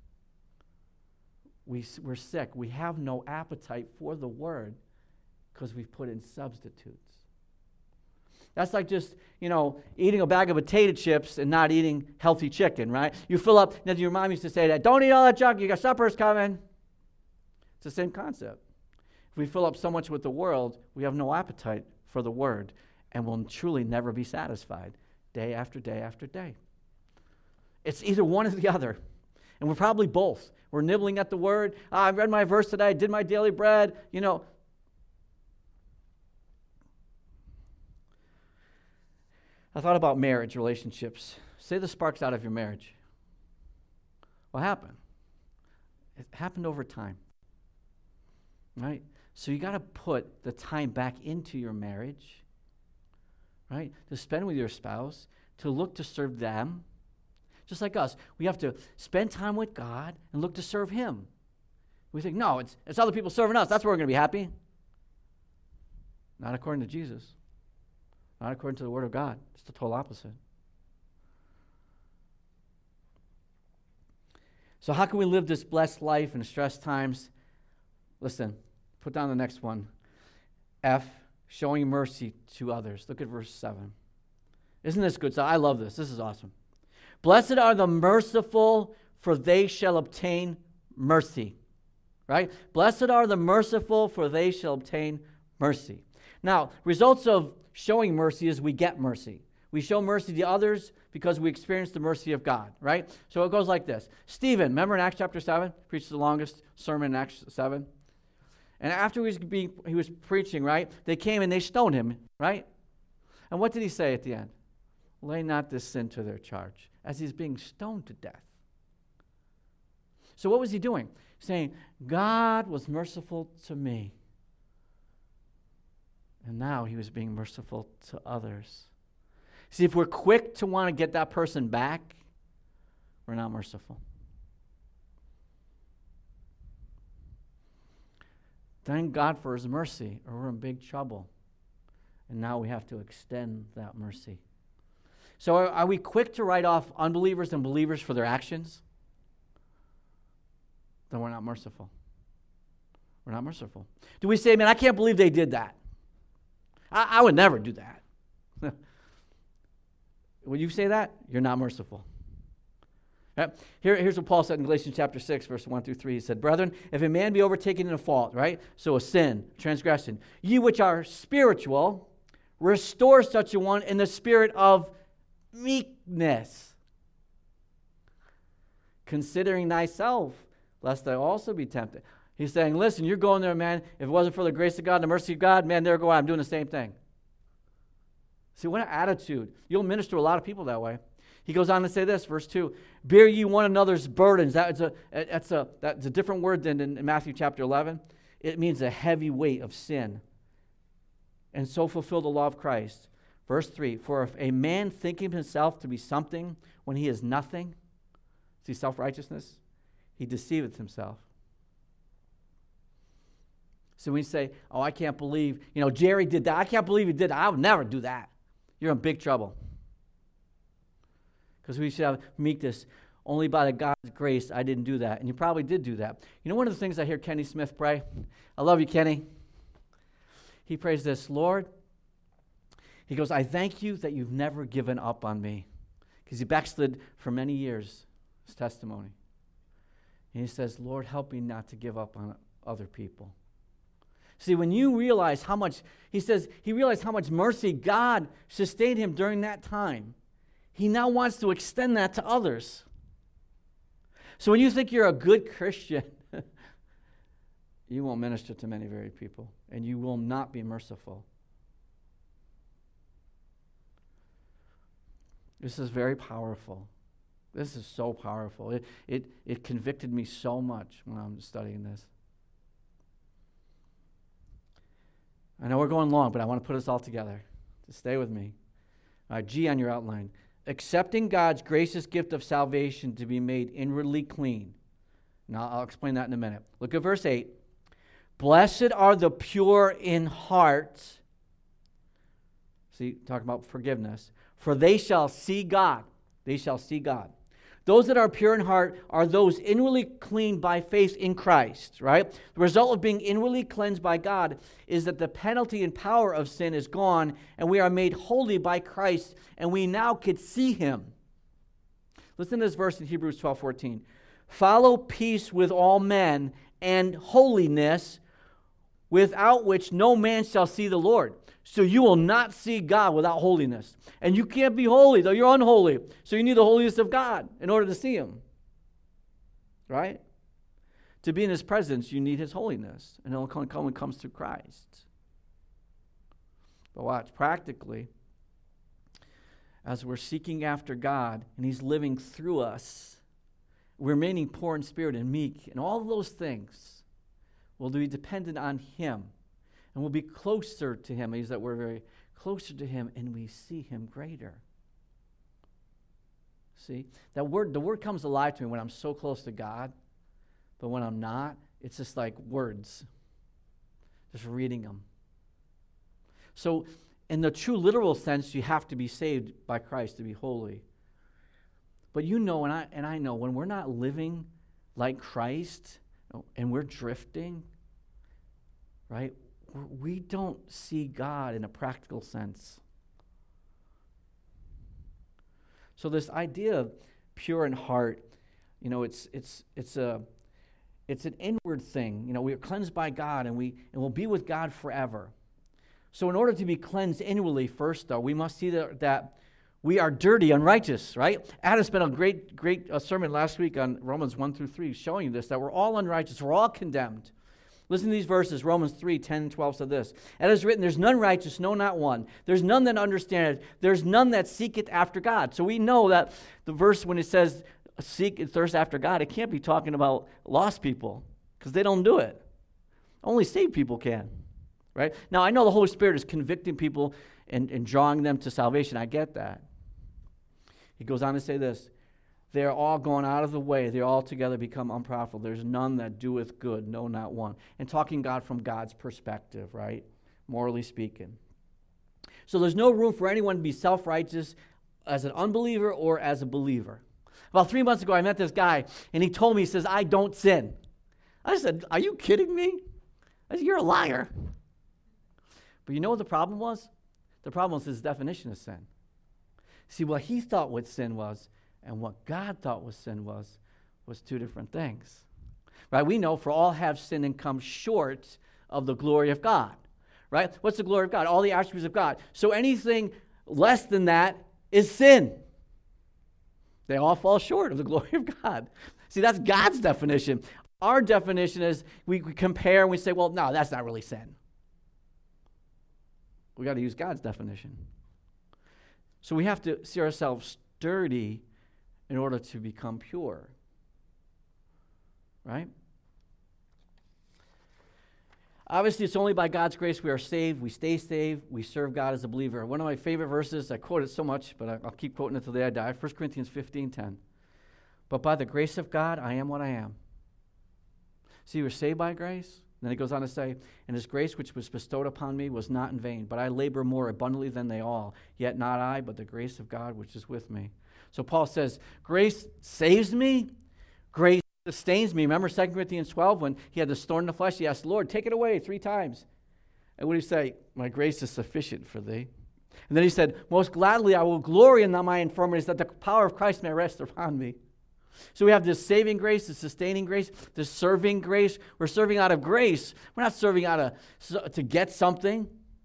We're sick. We have no appetite for the Word because we've put in substitutes. That's like just, eating a bag of potato chips and not eating healthy chicken, right? You fill up, your mom used to say that, don't eat all that junk, you got supper's coming. It's the same concept. If we fill up so much with the world, we have no appetite for the Word and will truly never be satisfied day after day after day. It's either one or the other. And we're probably both. We're nibbling at the Word. I read my verse today. I did my daily bread. I thought about marriage relationships. Say the spark's out of your marriage. What happened? It happened over time. Right? So you got to put the time back into your marriage. Right? To spend with your spouse. To look to serve them. Just like us, we have to spend time with God and look to serve Him. We think, no, it's other people serving us. That's where we're going to be happy. Not according to Jesus. Not according to the Word of God. It's the total opposite. So how can we live this blessed life in stress times? Listen, put down the next one. F, showing mercy to others. Look at verse 7. Isn't this good? So I love this. This is awesome. Blessed are the merciful, for they shall obtain mercy. Right? Blessed are the merciful, for they shall obtain mercy. Now, results of showing mercy is we get mercy. We show mercy to others because we experience the mercy of God, right? So it goes like this. Stephen, remember in Acts chapter 7? Preached the longest sermon in Acts 7. And after he was preaching, right, they came and they stoned him, right? And what did he say at the end? Lay not this sin to their charge, as he's being stoned to death. So what was he doing? Saying, God was merciful to me. And now he was being merciful to others. See, if we're quick to want to get that person back, we're not merciful. Thank God for His mercy, or we're in big trouble. And now we have to extend that mercy. So are we quick to write off unbelievers and believers for their actions? Then we're not merciful. We're not merciful. Do we say, man, I can't believe they did that. I would never do that. When you say that, you're not merciful. Right? Here's what Paul said in Galatians chapter 6, verse 1 through 3. He said, brethren, if a man be overtaken in a fault, right? So a sin, transgression, ye which are spiritual, restore such a one in the spirit of meekness, considering thyself, lest thou also be tempted. He's saying, listen, you're going there, man. If it wasn't for the grace of God and the mercy of God, man, there go I. I'm doing the same thing. See, what an attitude. You'll minister to a lot of people that way. He goes on to say this, verse 2, bear ye one another's burdens. That's a different word than in Matthew chapter 11. It means a heavy weight of sin. And so fulfill the law of Christ. Verse 3, for if a man thinking himself to be something when he is nothing, see self-righteousness, he deceiveth himself. So when you say, oh, I can't believe, Jerry did that. I can't believe he did that. I would never do that. You're in big trouble. Because we should have meekness. Only by the God's grace I didn't do that. And you probably did do that. One of the things I hear Kenny Smith pray, I love you, Kenny. He prays this, Lord, he goes, I thank you that you've never given up on me. Because he backslid for many years, his testimony. And he says, Lord, help me not to give up on other people. See, when you realize how much, he realized how much mercy God sustained him during that time. He now wants to extend that to others. So when you think you're a good Christian, you won't minister to many very people, and you will not be merciful. This is very powerful. This is so powerful. It convicted me so much when I'm studying this. I know we're going long, but I want to put us all together. Just stay with me. All right, G on your outline. Accepting God's gracious gift of salvation to be made inwardly clean. Now, I'll explain that in a minute. Look at verse 8. Blessed are the pure in heart. See, talking about forgiveness. For they shall see God. They shall see God. Those that are pure in heart are those inwardly cleaned by faith in Christ, right? The result of being inwardly cleansed by God is that the penalty and power of sin is gone, and we are made holy by Christ, and we now could see Him. Listen to this verse in Hebrews 12:14. Follow peace with all men and holiness, without which no man shall see the Lord. So you will not see God without holiness. And you can't be holy, though you're unholy. So you need the holiness of God in order to see Him. Right? To be in His presence, you need His holiness. And it'll come when it comes through Christ. But watch, practically, as we're seeking after God, and He's living through us, we're remaining poor in spirit and meek, and all of those things will be dependent on Him. And we'll be closer to Him. I use that word very closer to Him, and we see Him greater. See? The word comes alive to me when I'm so close to God, but when I'm not, it's just like words. Just reading them. So, in the true literal sense, you have to be saved by Christ to be holy. But you know, and I know, when we're not living like Christ, and we're drifting, right? We don't see God in a practical sense. So this idea of pure in heart, it's an inward thing. We are cleansed by God, and we'll be with God forever. So in order to be cleansed inwardly first, though, we must see that we are dirty, unrighteous, right? Adam spent a great sermon last week on Romans 1 through 3 showing you this, that we're all unrighteous, we're all condemned. Listen to these verses. Romans 3, 10 and 12 said this. It is written, there's none righteous, no, not one. There's none that understandeth. There's none that seeketh after God. So we know that the verse when it says seek and thirst after God, it can't be talking about lost people because they don't do it. Only saved people can, right? Now, I know the Holy Spirit is convicting people and drawing them to salvation. I get that. He goes on to say this. They are all gone out of the way. They all together become unprofitable. There's none that doeth good, no, not one. And talking God from God's perspective, right? Morally speaking. So there's no room for anyone to be self-righteous as an unbeliever or as a believer. About 3 months ago, I met this guy, and he told me, he says, I don't sin. I said, are you kidding me? I said, you're a liar. But But you know what the problem was? The problem was his definition of sin. See, what he thought what sin was and what God thought was sin was two different things. Right? We know for all have sinned and come short of the glory of God. Right? What's the glory of God? All the attributes of God. So anything less than that is sin. They all fall short of the glory of God. See, that's God's definition. Our definition is we compare and we say, well, no, that's not really sin. We got to use God's definition. So we have to see ourselves dirty in order to become pure. Right? Obviously, it's only by God's grace we are saved. We stay saved. We serve God as a believer. One of my favorite verses, I quote it so much, but I'll keep quoting it until the day I die. 1 Corinthians 15:10. But by the grace of God, I am what I am. See, we're saved by grace. And then he goes on to say, and his grace which was bestowed upon me was not in vain, but I labor more abundantly than they all. Yet not I, but the grace of God which is with me. So Paul says, grace saves me. Grace sustains me. Remember 2 Corinthians 12 when he had the thorn in the flesh? He asked, Lord, take it away 3 times. And what did he say? My grace is sufficient for thee. And then he said, most gladly I will glory in my infirmities, that the power of Christ may rest upon me. So we have this saving grace, this sustaining grace, this serving grace. We're serving out of grace. We're not serving out of to get something.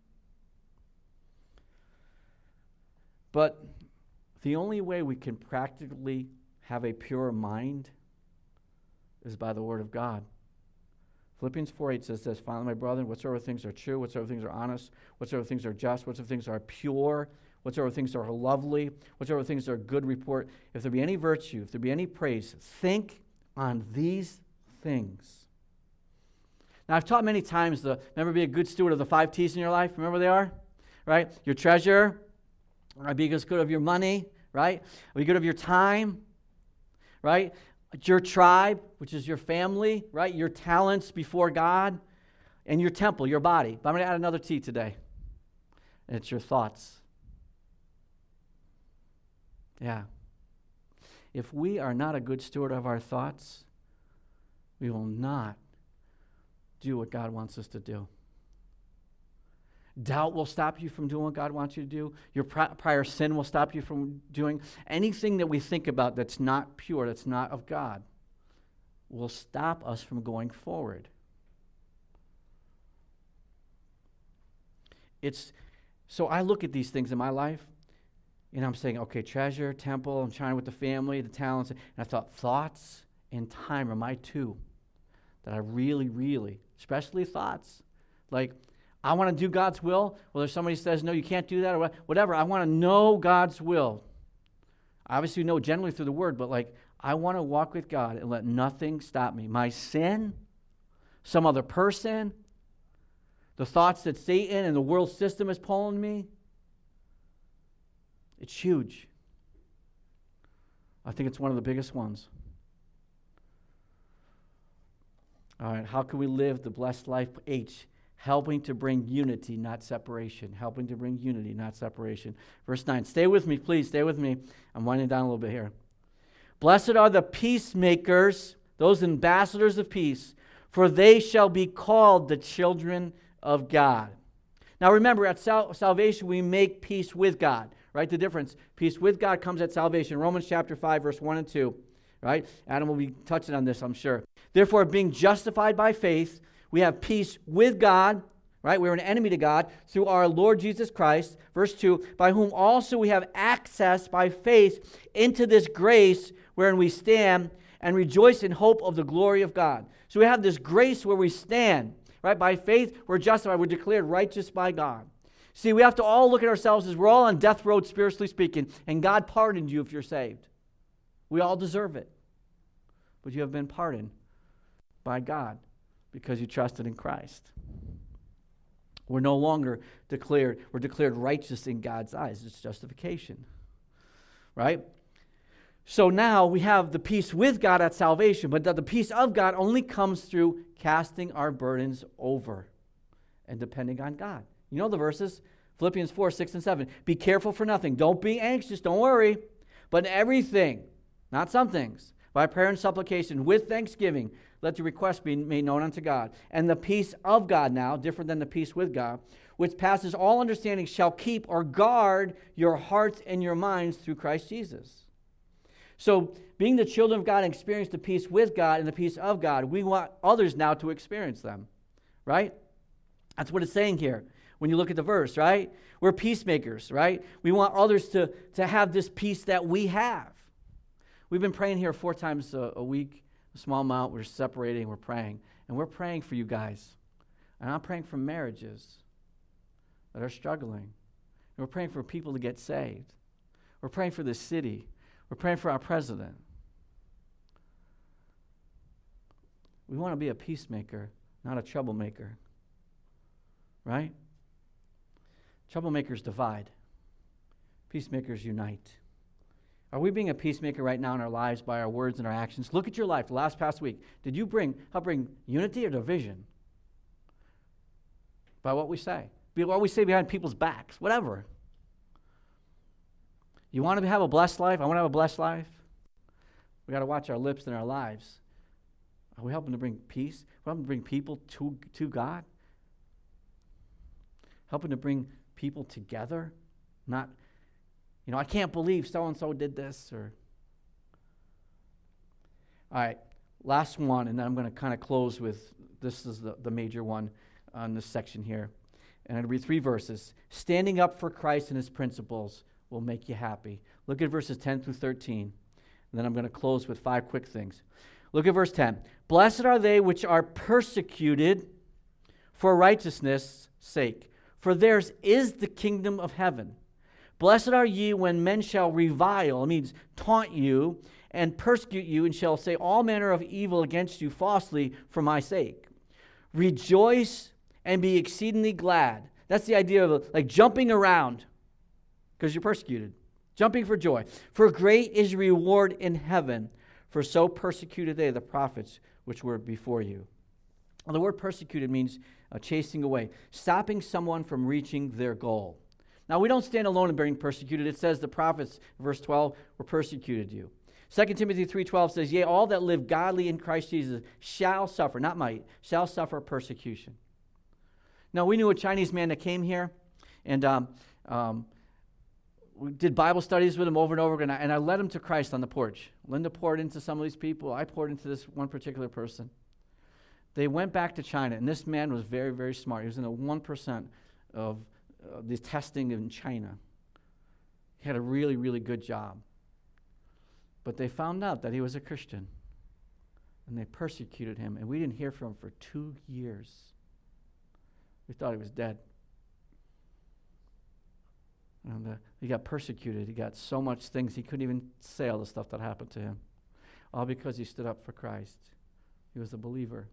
But the only way we can practically have a pure mind is by the Word of God. Philippians 4:8 says this, finally, my brethren, whatsoever things are true, whatsoever things are honest, whatsoever things are just, whatsoever things are pure, whatsoever things are lovely, whatsoever things are good report, if there be any virtue, if there be any praise, think on these things. Now, I've taught many times, remember be a good steward of the 5 T's in your life. Remember what they are? Right? Your treasure, be good of your money, right? Be good of your time, right? Your tribe, which is your family, right? Your talents before God, and your temple, your body. But I'm going to add another T today. And it's your thoughts. Yeah. If we are not a good steward of our thoughts, we will not do what God wants us to do. Doubt will stop you from doing what God wants you to do. Your prior sin will stop you from doing anything that we think about that's not pure, that's not of God, will stop us from going forward. So I look at these things in my life, and I'm saying, okay, treasure, temple, I'm trying with the family, the talents, and I thought thoughts and time are my 2 that I really, really, especially thoughts, like, I want to do God's will. Well, if somebody says, no, you can't do that, or whatever, I want to know God's will. Obviously, we know generally through the Word, but I want to walk with God and let nothing stop me. My sin, some other person, the thoughts that Satan and the world system is pulling me, it's huge. I think it's one of the biggest ones. All right, how can we live the blessed life? H, helping to bring unity, not separation. Helping to bring unity, not separation. Verse 9. Stay with me, please. Stay with me. I'm winding down a little bit here. Blessed are the peacemakers, those ambassadors of peace, for they shall be called the children of God. Now remember, at salvation, we make peace with God. Right? The difference. Peace with God comes at salvation. Romans chapter 5, verse 1 and 2. Right? Adam will be touching on this, I'm sure. Therefore, being justified by faith, we have peace with God, right? We're an enemy to God through our Lord Jesus Christ. Verse 2, by whom also we have access by faith into this grace wherein we stand and rejoice in hope of the glory of God. So we have this grace where we stand, right? By faith, we're justified. We're declared righteous by God. See, we have to all look at ourselves as we're all on death road, spiritually speaking, and God pardoned you if you're saved. We all deserve it. But you have been pardoned by God because you trusted in Christ. We're no longer declared righteous in God's eyes. It's justification, right? So now we have the peace with God at salvation, but the peace of God only comes through casting our burdens over and depending on God. You know the verses, Philippians 4, 6, and 7. Be careful for nothing. Don't be anxious. Don't worry. But in everything, not some things, by prayer and supplication, with thanksgiving, let your requests be made known unto God. And the peace of God now, different than the peace with God, which passes all understanding, shall keep or guard your hearts and your minds through Christ Jesus. So, being the children of God and experience the peace with God and the peace of God, we want others now to experience them, right? That's what it's saying here when you look at the verse, right? We're peacemakers, right? We want others to have this peace that we have. We've been praying here 4 times a week, a small amount. We're separating, we're praying. And we're praying for you guys. And I'm praying for marriages that are struggling. And we're praying for people to get saved. We're praying for the city. We're praying for our president. We want to be a peacemaker, not a troublemaker. Right? Troublemakers divide. Peacemakers unite. Are we being a peacemaker right now in our lives by our words and our actions? Look at your life the past week. Did you help bring unity or division? By what we say. What we say behind people's backs. Whatever. You want to have a blessed life? I want to have a blessed life. We got to watch our lips and our lives. Are we helping to bring peace? We're helping to bring people to God? Helping to bring people together? Not, I can't believe so-and-so did this. All right, last one, and then I'm going to kind of close with, this is the major one on this section here. And I'll read 3 verses. Standing up for Christ and his principles will make you happy. Look at verses 10 through 13. And then I'm going to close with 5 quick things. Look at verse 10. Blessed are they which are persecuted for righteousness' sake, for theirs is the kingdom of heaven. Blessed are ye when men shall revile, it means taunt you, and persecute you, and shall say all manner of evil against you falsely for my sake. Rejoice and be exceedingly glad. That's the idea of like jumping around because you're persecuted. Jumping for joy. For great is your reward in heaven, for so persecuted they the prophets which were before you. Well, the word persecuted means chasing away, stopping someone from reaching their goal. Now, we don't stand alone in being persecuted. It says the prophets, verse 12, were persecuted you. 2 Timothy 3:12 says, yea, all that live godly in Christ Jesus shall suffer, not might, shall suffer persecution. Now, we knew a Chinese man that came here, and we did Bible studies with him over and over again, and I led him to Christ on the porch. Linda poured into some of these people. I poured into this one particular person. They went back to China, and this man was very, very smart. He was in the 1% of the testing in China. He had a really, really good job. But they found out that he was a Christian, and they persecuted him, and we didn't hear from him for 2 years. We thought he was dead. And he got persecuted. He got so much things he couldn't even say all the stuff that happened to him. All because he stood up for Christ. He was a believer.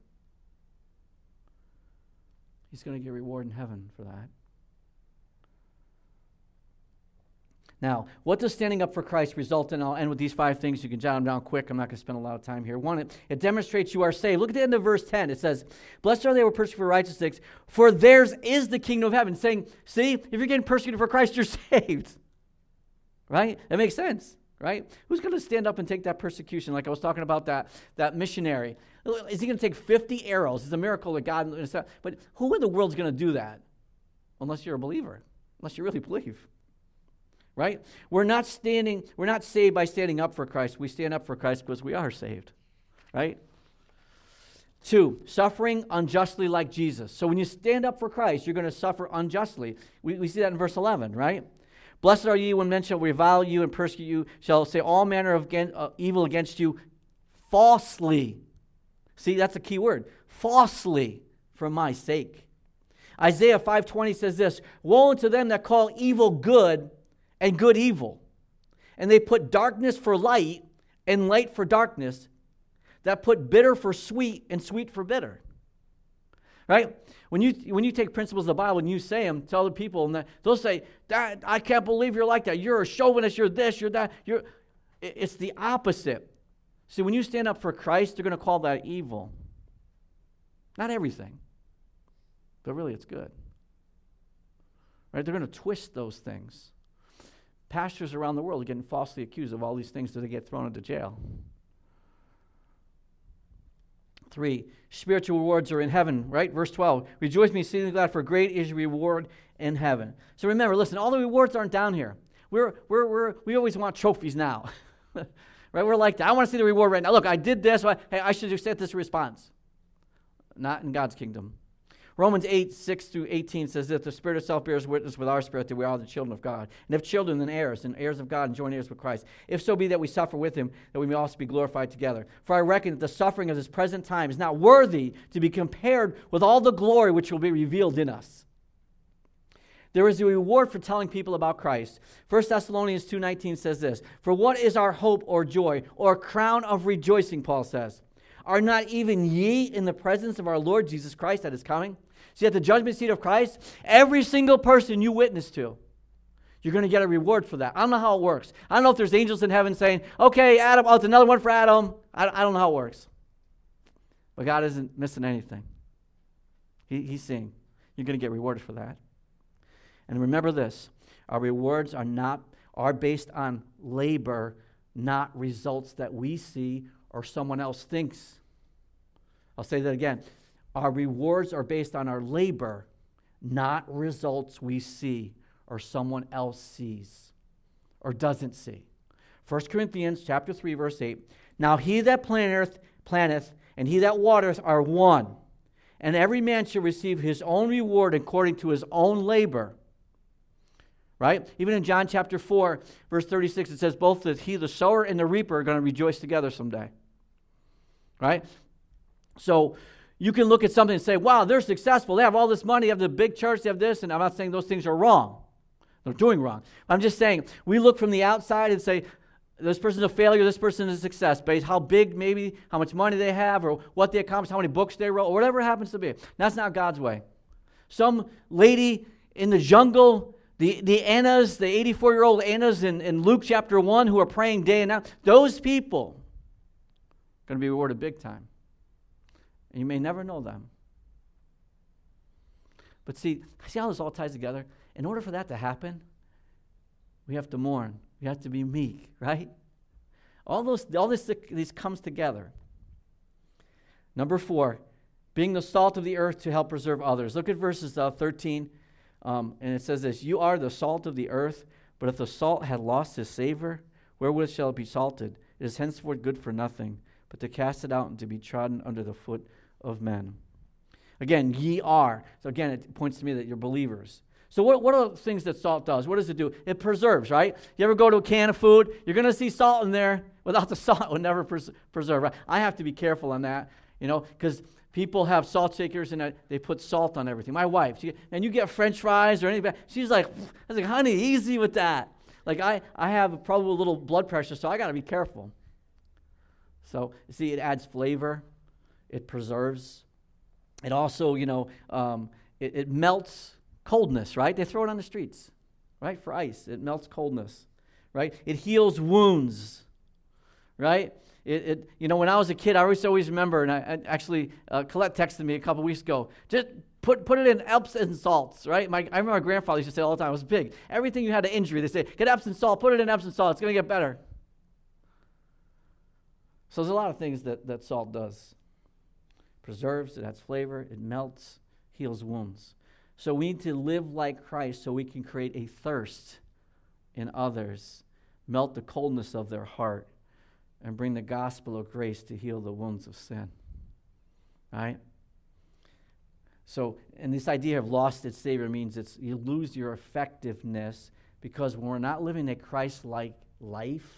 He's going to get reward in heaven for that. Now, what does standing up for Christ result in? I'll end with these 5 things. You can jot them down quick. I'm not going to spend a lot of time here. One, it demonstrates you are saved. Look at the end of verse 10. It says, blessed are they who are persecuted for righteousness, for theirs is the kingdom of heaven. Saying, see, if you're getting persecuted for Christ, you're saved. Right? That makes sense, right? Who's going to stand up and take that persecution? Like I was talking about that missionary. Is he going to take 50 arrows? It's a miracle that God... But who in the world is going to do that? Unless you're a believer. Unless you really believe. Right? We're not saved by standing up for Christ. We stand up for Christ because we are saved. Right? 2, suffering unjustly like Jesus. So when you stand up for Christ, you're going to suffer unjustly. We see that in verse 11, right? Blessed are ye when men shall revile you and persecute you, shall say all manner of evil against you falsely. See, that's a key word. Falsely for my sake. Isaiah 5:20 says this, woe unto them that call evil good and good evil. And they put darkness for light and light for darkness, that put bitter for sweet and sweet for bitter. Right? When you take principles of the Bible and you say them to other people, and they'll say, I can't believe you're like that. You're a chauvinist, you're this, you're that. It's the opposite. See, when you stand up for Christ, they're going to call that evil. Not everything, but really it's good. Right? They're going to twist those things. Pastors around the world are getting falsely accused of all these things that they get thrown into jail. 3, spiritual rewards are in heaven, right? Verse 12, rejoice and be exceedingly glad, for great is your reward in heaven. So remember, listen, all the rewards aren't down here. We always want trophies now, right? We're like that. I want to see the reward right now. Look, I did this. Hey, I should just get this response. Not in God's kingdom. Romans 8:6-18 says that the Spirit itself bears witness with our spirit that we are the children of God. And if children, then heirs, and heirs of God, and joint heirs with Christ. If so be that we suffer with him, that we may also be glorified together. For I reckon that the suffering of this present time is not worthy to be compared with all the glory which will be revealed in us. There is a reward for telling people about Christ. 1 Thessalonians 2:19 says this, for what is our hope or joy or crown of rejoicing, Paul says? Are not even ye in the presence of our Lord Jesus Christ that is coming? See, at the judgment seat of Christ, every single person you witness to, you're going to get a reward for that. I don't know how it works. I don't know if there's angels in heaven saying, okay, Adam, it's another one for Adam. I don't know how it works. But God isn't missing anything. He's seeing. You're going to get rewarded for that. And remember this, our rewards are based on labor, not results that we see or someone else thinks. I'll say that again. Our rewards are based on our labor, not results we see or someone else sees or doesn't see. 1 Corinthians chapter 3, verse 8. Now he that planteth and he that watereth are one, and every man shall receive his own reward according to his own labor. Right? Even in John chapter 4, verse 36, it says both that he, the sower, and the reaper are going to rejoice together someday. Right? So you can look at something and say, wow, they're successful. They have all this money. They have the big church. They have this. And I'm not saying those things are wrong. They're doing wrong. I'm just saying we look from the outside and say, this person's a failure, this person is a success, based how big maybe, how much money they have, or what they accomplished, how many books they wrote, or whatever it happens to be. That's not God's way. Some lady in the jungle, the Annas, the 84-year-old Annas in Luke chapter 1 who are praying day and night, those people are going to be rewarded big time. And you may never know them. But see how this all ties together? In order for that to happen, we have to mourn. We have to be meek, right? All this comes together. Number 4, being the salt of the earth to help preserve others. Look at verses 13, and it says this, you are the salt of the earth, but if the salt had lost his savor, wherewith shall it be salted? It is henceforth good for nothing, but to cast it out and to be trodden under the foot of men. Again, ye are. So again, it points to me that you're believers. So what are the things that salt does? What does it do? It preserves, right? You ever go to a can of food, you're going to see salt in there. Without the salt, it would never preserve. Right? I have to be careful on that, because people have salt shakers and they put salt on everything. My wife, and you get French fries or anything, she's like, I was like, honey, easy with that. Like I have probably a little blood pressure, so I got to be careful. So, you see, it adds flavor. It preserves. It also, it melts coldness, right? They throw it on the streets, right, for ice. It melts coldness, right? It heals wounds, right? When I was a kid, I always remember, and I actually, Colette texted me a couple weeks ago, just put it in Epsom salts, right? I remember my grandfather used to say all the time, I was big. Everything you had an injury, they say, get Epsom salt, put it in Epsom salt, it's going to get better. So there's a lot of things that salt does. Preserves, it adds flavor, it melts, heals wounds. So we need to live like Christ so we can create a thirst in others, melt the coldness of their heart, and bring the gospel of grace to heal the wounds of sin. Right? So, and this idea of lost its Savior means you lose your effectiveness, because when we're not living a Christ-like life,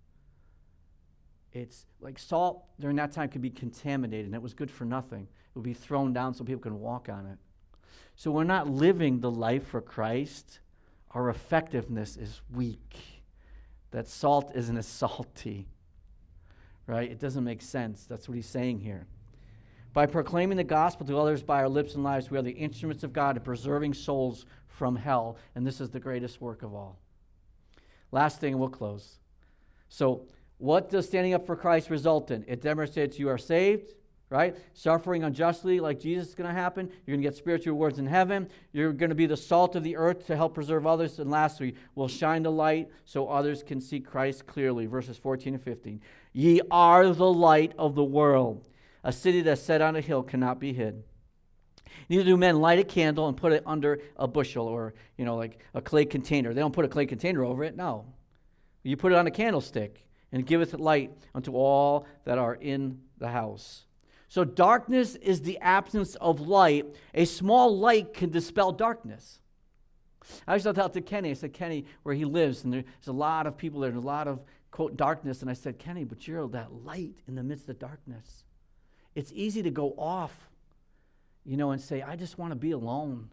it's like salt during that time could be contaminated, and it was good for nothing. It would be thrown down so people can walk on it. So we're not living the life for Christ. Our effectiveness is weak. That salt isn't as salty, right? It doesn't make sense. That's what he's saying here. By proclaiming the gospel to others by our lips and lives, we are the instruments of God in preserving souls from hell, and this is the greatest work of all. Last thing, and we'll close. So, what does standing up for Christ result in? It demonstrates you are saved, right? Suffering unjustly like Jesus is going to happen. You're going to get spiritual rewards in heaven. You're going to be the salt of the earth to help preserve others. And lastly, we'll shine the light so others can see Christ clearly. Verses 14 and 15. Ye are the light of the world. A city that's set on a hill cannot be hid. Neither do men light a candle and put it under a bushel or, like a clay container. They don't put a clay container over it, no. You put it on a candlestick, and it giveth light unto all that are in the house. So darkness is the absence of light. A small light can dispel darkness. I was talking to Kenny. I said, Kenny, where he lives, and there's a lot of people there, and a lot of, quote, darkness. And I said, Kenny, but you're that light in the midst of darkness. It's easy to go off, and say, I just want to be alone.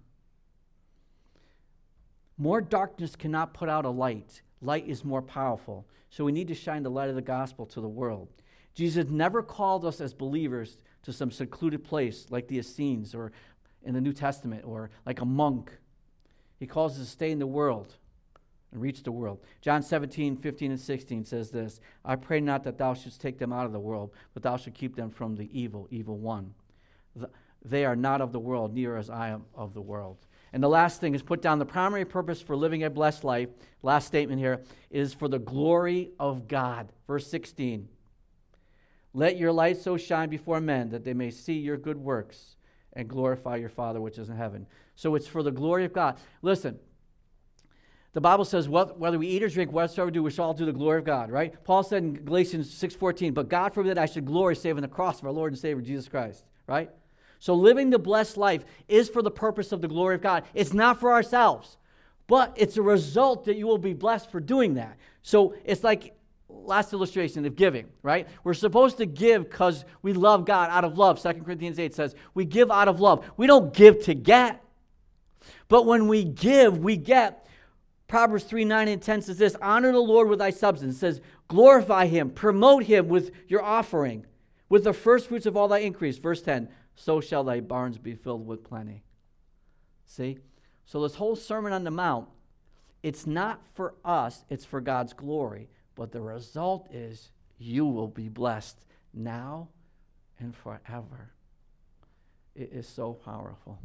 More darkness cannot put out a light. Light is more powerful. So we need to shine the light of the gospel to the world. Jesus never called us as believers to some secluded place like the Essenes or in the New Testament or like a monk. He calls us to stay in the world and reach the world. John 17:15 and 16 says this, I pray not that thou shouldst take them out of the world, but thou shouldst keep them from the evil one. They are not of the world, neither as I am of the world. And the last thing is put down the primary purpose for living a blessed life. Last statement here is for the glory of God. Verse 16. Let your light so shine before men that they may see your good works and glorify your Father which is in heaven. So it's for the glory of God. Listen, the Bible says whether we eat or drink, whatsoever we do, we shall all do the glory of God, right? Paul said in Galatians 6:14, but God forbid I should glory save in the cross of our Lord and Savior Jesus Christ, right? So living the blessed life is for the purpose of the glory of God. It's not for ourselves, but it's a result that you will be blessed for doing that. So it's like last illustration of giving, right? We're supposed to give because we love God out of love. 2 Corinthians 8 says we give out of love. We don't give to get. But when we give, we get. Proverbs 3:9 and 10 says this, honor the Lord with thy substance. It says glorify him, promote him with your offering, with the first fruits of all thy increase. Verse 10, so shall thy barns be filled with plenty. See? So this whole Sermon on the Mount, it's not for us, it's for God's glory. But the result is you will be blessed now and forever. It is so powerful.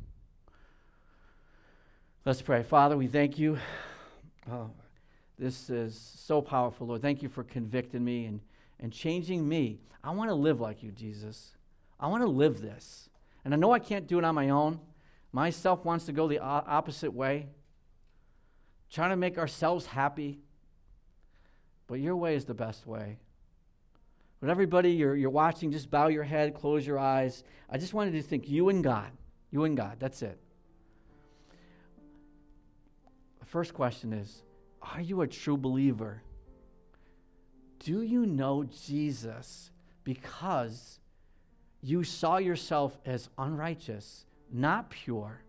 Let's pray. Father, we thank you. This is so powerful, Lord. Thank you for convicting me and changing me. I want to live like you, Jesus. I want to live this. And I know I can't do it on my own. Myself wants to go the opposite way, trying to make ourselves happy. But your way is the best way. But everybody, you're watching, just bow your head, close your eyes. I just wanted to think you and God. You and God. That's it. The first question is, are you a true believer? Do you know Jesus because you saw yourself as unrighteous, not pure,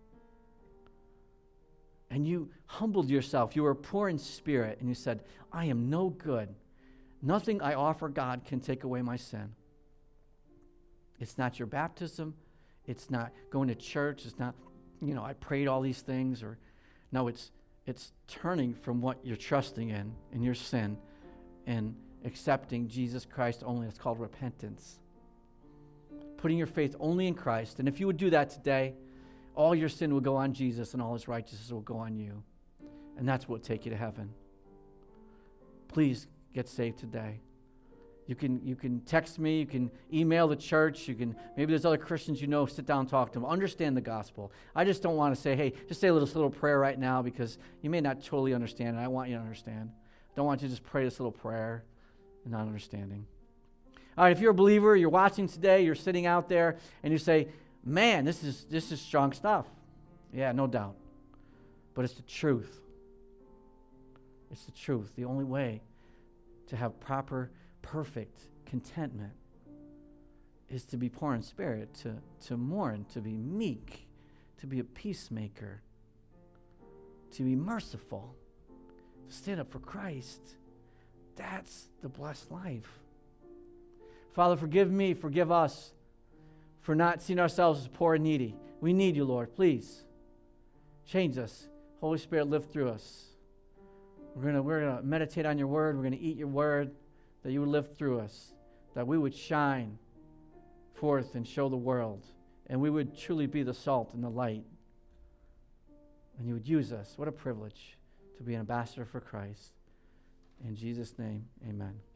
and you humbled yourself? You were poor in spirit, and you said, I am no good. Nothing I offer God can take away my sin. It's not your baptism. It's not going to church. It's not, I prayed all these things. No, it's turning from what you're trusting in your sin, and accepting Jesus Christ only. It's called repentance. Putting your faith only in Christ. And if you would do that today, all your sin will go on Jesus and all his righteousness will go on you. And that's what will take you to heaven. Please get saved today. You can text me, you can email the church, maybe there's other Christians sit down and talk to them. Understand the gospel. I just don't want to say, hey, just say a little prayer right now because you may not totally understand, and I want you to understand. I don't want you to just pray this little prayer and not understanding. All right, if you're a believer, you're watching today, you're sitting out there, and you say, man, this is strong stuff. Yeah, no doubt. But it's the truth. It's the truth. The only way to have proper, perfect contentment is to be poor in spirit, to mourn, to be meek, to be a peacemaker, to be merciful, to stand up for Christ. That's the blessed life. Father, forgive me, forgive us for not seeing ourselves as poor and needy. We need you, Lord. Please change us. Holy Spirit, live through us. We're gonna meditate on your word. We're going to eat your word, that you would live through us, that we would shine forth and show the world, and we would truly be the salt and the light. And you would use us. What a privilege to be an ambassador for Christ. In Jesus' name, amen.